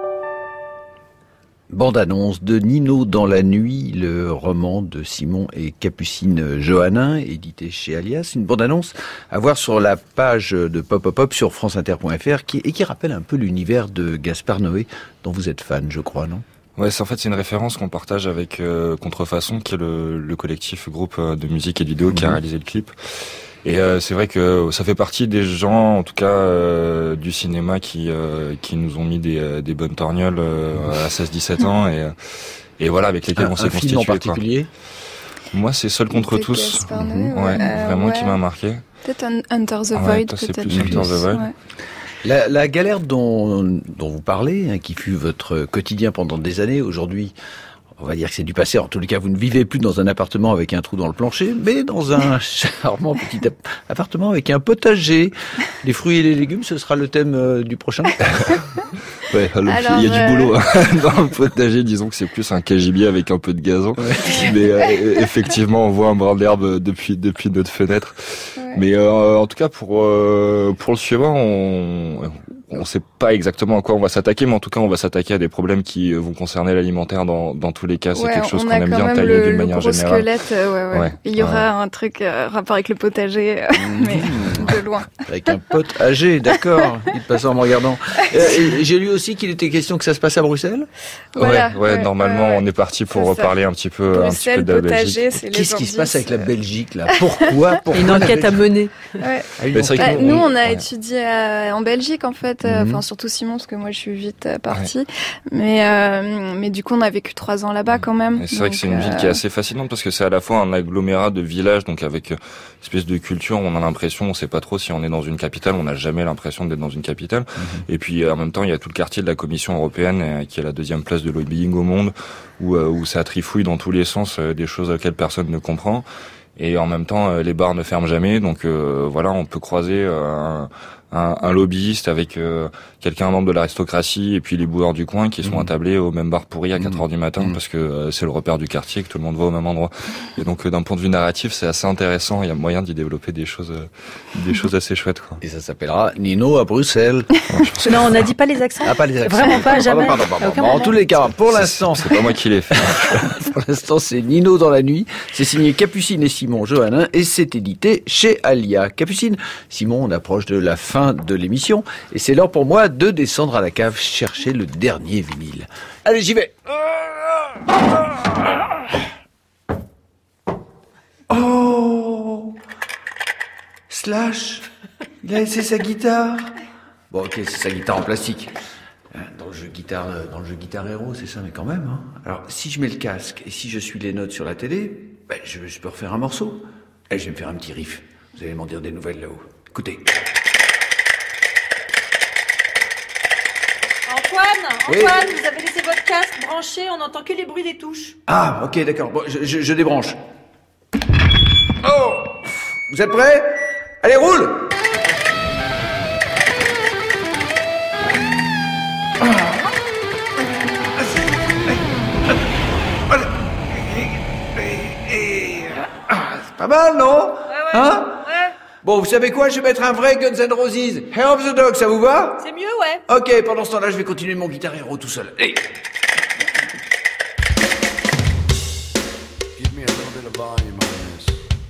[SPEAKER 1] Bande-annonce de Nino dans la nuit, le roman de Simon et Capucine Johannin, édité chez Alias. Une bande-annonce à voir sur la page de Pop Pop Pop sur franceinter point f r qui, et qui rappelle un peu l'univers de Gaspard Noé, dont vous êtes fan, je crois, non?
[SPEAKER 14] Ouais, c'est en fait c'est une référence qu'on partage avec euh, Contrefaçon, qui est le, le collectif groupe de musique et de vidéo qui a réalisé le clip. Et euh, c'est vrai que ça fait partie des gens, en tout cas euh, du cinéma, qui euh, qui nous ont mis des, euh, des bonnes torgnoles euh, à seize dix-sept ans et et voilà, avec lesquels
[SPEAKER 1] Un-
[SPEAKER 14] on s'est
[SPEAKER 1] un
[SPEAKER 14] constitué.
[SPEAKER 1] film en
[SPEAKER 14] quoi.
[SPEAKER 1] particulier?
[SPEAKER 14] Moi, c'est Seul contre
[SPEAKER 13] De
[SPEAKER 14] tous.
[SPEAKER 13] Gaspard Noé,
[SPEAKER 14] Ouais,
[SPEAKER 13] ouais. Euh,
[SPEAKER 14] vraiment
[SPEAKER 13] ouais.
[SPEAKER 14] qui m'a marqué.
[SPEAKER 13] Peut-être un Under the
[SPEAKER 14] Ah ouais,
[SPEAKER 13] Void,
[SPEAKER 14] toi, c'est
[SPEAKER 13] peut-être.
[SPEAKER 14] plus Under the Void.
[SPEAKER 13] Ouais.
[SPEAKER 1] La, la galère dont, dont vous parlez, hein, qui fut votre quotidien pendant des années, aujourd'hui, on va dire que c'est du passé. En tous les cas, vous ne vivez plus dans un appartement avec un trou dans le plancher, mais dans un charmant petit ap- appartement avec un potager. Les fruits et les légumes, ce sera le thème euh, du prochain.
[SPEAKER 14] Ouais, le-
[SPEAKER 13] Alors,
[SPEAKER 14] il y a
[SPEAKER 13] euh,
[SPEAKER 14] du boulot hein. dans le potager. Disons que c'est plus un cagibier avec un peu de gazon. Mais euh, effectivement, on voit un brin d'herbe depuis depuis notre fenêtre.
[SPEAKER 13] Ouais.
[SPEAKER 14] Mais euh, en tout cas, pour euh, pour le suivant, on on sait pas exactement à quoi on va s'attaquer, mais en tout cas, on va s'attaquer à des problèmes qui vont concerner l'alimentaire dans dans tous les cas. C'est
[SPEAKER 13] Ouais,
[SPEAKER 14] quelque chose
[SPEAKER 13] on
[SPEAKER 14] qu'on
[SPEAKER 13] a
[SPEAKER 14] aime
[SPEAKER 13] quand
[SPEAKER 14] bien
[SPEAKER 13] même
[SPEAKER 14] tailler
[SPEAKER 13] le,
[SPEAKER 14] d'une
[SPEAKER 13] le
[SPEAKER 14] manière
[SPEAKER 13] gros
[SPEAKER 14] générale.
[SPEAKER 13] squelette, euh, ouais, ouais.
[SPEAKER 14] Ouais,
[SPEAKER 13] Il y aura
[SPEAKER 14] ouais.
[SPEAKER 13] un truc euh, rapport avec le potager, euh, mais de loin.
[SPEAKER 1] Avec un pote âgé, d'accord. Dites pas ça en me regardant. Euh, et J'ai lu aussi qu'il était question que ça se passe à Bruxelles.
[SPEAKER 13] Voilà,
[SPEAKER 14] ouais, ouais,
[SPEAKER 13] ouais,
[SPEAKER 14] normalement,
[SPEAKER 13] ouais,
[SPEAKER 14] on est parti pour
[SPEAKER 13] c'est ça.
[SPEAKER 14] reparler un petit peu, un petit peu
[SPEAKER 13] Bruxelles,
[SPEAKER 14] de la Belgique.
[SPEAKER 13] potager, c'est les
[SPEAKER 1] Qu'est-ce qui se passe avec la
[SPEAKER 13] indices,
[SPEAKER 1] Belgique, là? Pourquoi, pourquoi
[SPEAKER 3] Une
[SPEAKER 1] la
[SPEAKER 3] enquête à
[SPEAKER 1] Belgique
[SPEAKER 3] mener.
[SPEAKER 13] euh, ouais.
[SPEAKER 1] Ah, une
[SPEAKER 14] Mais c'est vrai
[SPEAKER 13] Bah,
[SPEAKER 14] que
[SPEAKER 13] nous, on a
[SPEAKER 14] ouais.
[SPEAKER 13] étudié à- en Belgique, en fait. euh,
[SPEAKER 1] Mhm.
[SPEAKER 13] Enfin, surtout Simon, parce que moi, je suis vite euh, partie. Mais, euh, mais du coup, on a vécu trois ans là-bas, quand même.
[SPEAKER 14] Et c'est vrai que
[SPEAKER 13] Donc,
[SPEAKER 14] c'est une ville
[SPEAKER 13] euh,
[SPEAKER 14] qui est assez fascinante parce que c'est à la fois un agglomérat de villages, donc avec euh, une espèce de culture, on a l'impression, on sait pas trop si on est dans une capitale, on n'a jamais l'impression d'être dans une capitale. Et puis euh, en même temps, il y a tout le quartier de la Commission européenne euh, qui est la deuxième place de lobbying au monde, où, euh, où ça trifouille dans tous les sens, euh, des choses auxquelles personne ne comprend. Et en même temps, euh, les bars ne ferment jamais, donc euh, voilà, on peut croiser euh, un, un, un lobbyiste avec euh, quelqu'un, un membre de l'aristocratie, et puis les boueurs du coin qui sont mmh. attablés au même bar pourri à quatre mmh. heures du matin mmh. parce que euh, c'est le repère du quartier, que tout le monde va au même endroit. Et donc euh, d'un point de vue narratif, c'est assez intéressant. Il y a moyen d'y développer des choses, euh, des choses assez chouettes, quoi.
[SPEAKER 1] Et ça s'appellera Nino à Bruxelles.
[SPEAKER 3] Ouais, non, on n'a dit pas les accents.
[SPEAKER 1] Ah, pas les accents.
[SPEAKER 3] Vraiment pas, jamais.
[SPEAKER 1] Pardon, pardon, pardon. Bon, en tous les cas, pour l'instant,
[SPEAKER 14] c'est, c'est pas moi qui l'ai fait.
[SPEAKER 1] Pour l'instant, c'est Nino dans la nuit. C'est signé Capucine et Simon Johannin et c'est édité chez Alia. Capucine, Simon, on approche de la fin de l'émission et c'est l'heure pour moi de descendre à la cave chercher le dernier vinyle. Allez, j'y vais. Oh, Slash, il a laissé sa guitare. Bon, ok, c'est sa guitare en plastique. Dans le jeu guitare, dans le jeu Guitar Hero, c'est ça, mais quand même. Hein. Alors, si je mets le casque et si je suis les notes sur la télé, ben, je, je peux refaire un morceau. Et je vais me faire un petit riff. Vous allez m'en dire des nouvelles là-haut. Écoutez.
[SPEAKER 3] Antoine,
[SPEAKER 1] oui.
[SPEAKER 3] Antoine, vous avez laissé votre casque branché, on n'entend que les bruits des touches.
[SPEAKER 1] Ah, ok, d'accord. Bon, je, je, je débranche. Oh, vous êtes prêts ? Allez, roule ! Pas mal, non ?
[SPEAKER 3] Ouais, ouais.
[SPEAKER 1] Hein ?
[SPEAKER 3] Ouais.
[SPEAKER 1] Bon, vous savez quoi ? Je vais mettre un vrai Guns N' Roses. Hair of the Dog, ça vous va ?
[SPEAKER 3] C'est mieux, ouais.
[SPEAKER 1] Ok, pendant ce temps-là, je vais continuer mon Guitar Hero tout seul. Allez.
[SPEAKER 15] Give me a little bit of volume on this.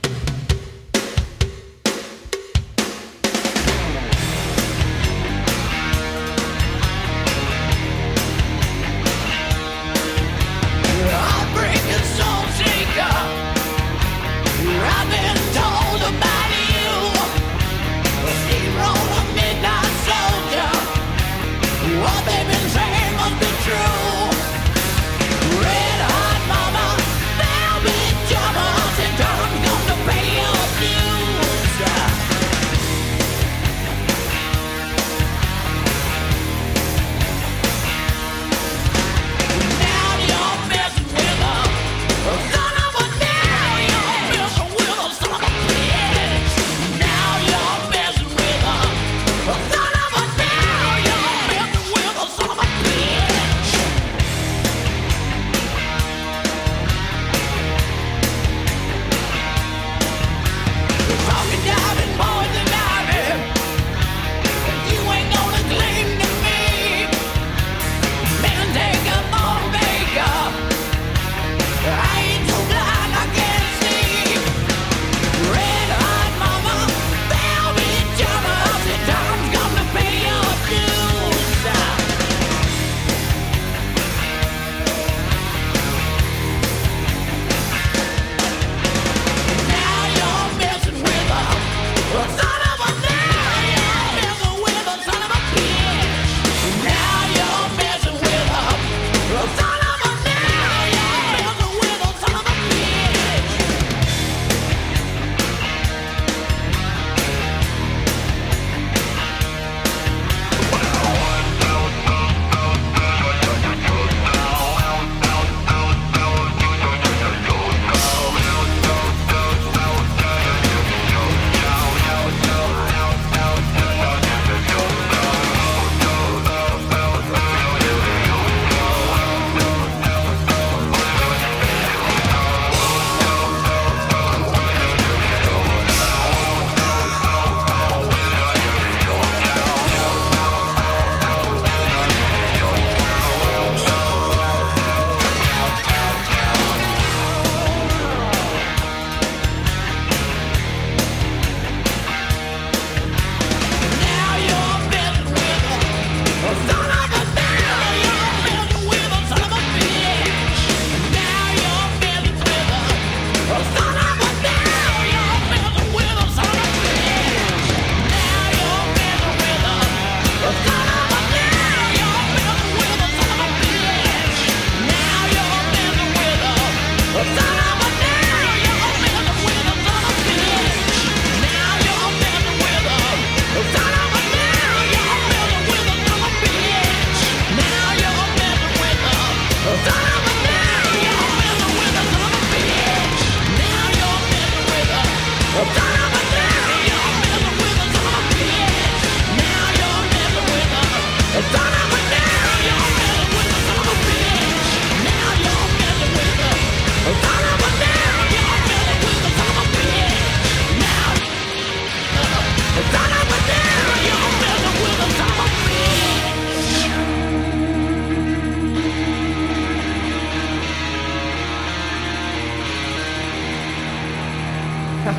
[SPEAKER 6] Heartbreaking soul shaker. I've been told about you. A steamroller, midnight soldier. What they've been saying must be true. Red hot mama, velvet jumpers and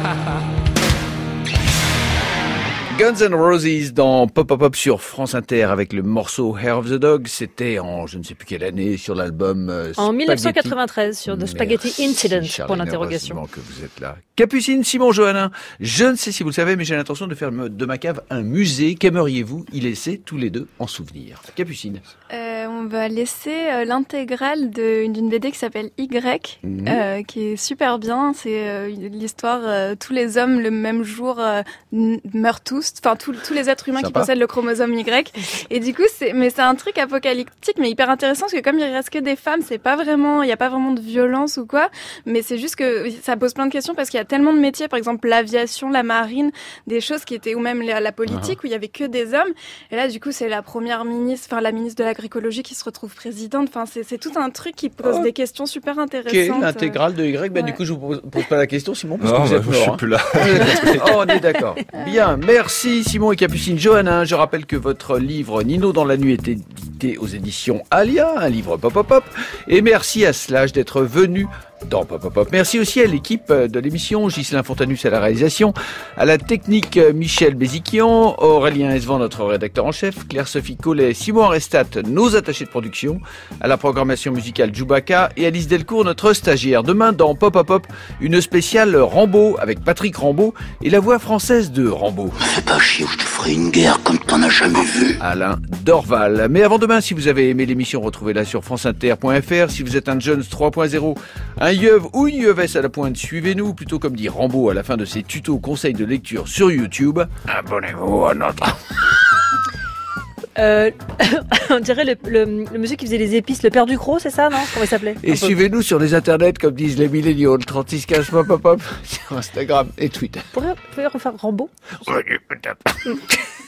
[SPEAKER 1] Guns N' Roses dans Pop Pop Pop sur France Inter avec le morceau Hair of the Dog. C'était en je ne sais plus quelle année sur l'album euh,
[SPEAKER 3] en dix-neuf cent quatre-vingt-treize sur The Spaghetti
[SPEAKER 1] Merci,
[SPEAKER 3] Incident
[SPEAKER 1] Charles
[SPEAKER 3] pour
[SPEAKER 1] Hénin,
[SPEAKER 3] l'interrogation.
[SPEAKER 1] heureusement que vous êtes là. Capucine, Simon, Johannin, je ne sais si vous le savez, mais j'ai l'intention de faire de ma cave un musée. Qu'aimeriez-vous y laisser tous les deux en souvenir? Capucine.
[SPEAKER 13] Euh, on va laisser euh, l'intégrale de- d'une B D qui s'appelle Y,
[SPEAKER 1] Mhm.
[SPEAKER 13] euh, qui est super bien. C'est euh, l'histoire, euh, tous les hommes le même jour euh, n- meurent tous, enfin tous tous les êtres humains qui
[SPEAKER 1] Sympa.
[SPEAKER 13] possèdent le chromosome Y. Et du coup, c'est mais c'est un truc apocalyptique, mais hyper intéressant parce que comme il reste que des femmes, c'est pas vraiment, il y a pas vraiment de violence ou quoi, mais c'est juste que ça pose plein de questions parce qu'il y a tellement de métiers, par exemple l'aviation, la marine, des choses qui étaient ou même la, la politique
[SPEAKER 1] Uh-huh.
[SPEAKER 13] où il y avait que des hommes. Et là, du coup, c'est la première ministre, enfin la ministre de l'agricologie qui se retrouve présidente. Enfin, c'est c'est tout un truc qui pose
[SPEAKER 1] Oh.
[SPEAKER 13] des questions super
[SPEAKER 1] Ok,
[SPEAKER 13] intéressantes.
[SPEAKER 1] l'intégrale de Y. Bah,
[SPEAKER 13] Ouais.
[SPEAKER 1] du coup, je vous pose, pose pas la question, Simon, parce
[SPEAKER 14] Non,
[SPEAKER 1] que vous
[SPEAKER 14] bah,
[SPEAKER 1] êtes
[SPEAKER 14] je
[SPEAKER 1] mort.
[SPEAKER 14] suis
[SPEAKER 1] hein.
[SPEAKER 14] plus là.
[SPEAKER 1] Oh, on est d'accord. Bien, merci Simon et Capucine. Johannin, je rappelle que votre livre Nino dans la nuit est édité aux éditions Alia, un livre Pop Pop Pop. Et merci à Slash d'être venu dans Pop Pop Pop. Merci aussi à l'équipe de l'émission, Ghislain Fontanus à la réalisation, à la technique Michel Béziquian, Aurélien Esvan, notre rédacteur en chef, Claire-Sophie Collet, Simon Arestat, nos attachés de production, à la programmation musicale Djoubaka et Alice Delcourt, notre stagiaire. Demain dans Pop Pop Pop, une spéciale Rambo avec Patrick Rambo et la voix française de Rambo.
[SPEAKER 12] Fais pas chier ou je te ferai une guerre comme t'en as jamais vu.
[SPEAKER 1] Alain Dorval. Mais avant demain, si vous avez aimé l'émission, retrouvez-la sur franceinter point f r. Si vous êtes un Jones trois point zéro, un yeuve ou une yeuvesse à la pointe, suivez-nous, ou plutôt comme dit Rambo à la fin de ses tutos conseils de lecture sur YouTube. Abonnez-vous à notre...
[SPEAKER 3] Euh, on dirait le, le, le monsieur qui faisait les épices, le père du croc, c'est ça, non? Comment il s'appelait?
[SPEAKER 1] Et
[SPEAKER 3] Un peu.
[SPEAKER 1] suivez-nous sur les internets, comme disent les millénials, trente-six quinze pop pop pop sur Instagram et Twitter.
[SPEAKER 3] Vous pourriez, vous pourriez refaire Rambo?
[SPEAKER 1] Ouais, peut-être.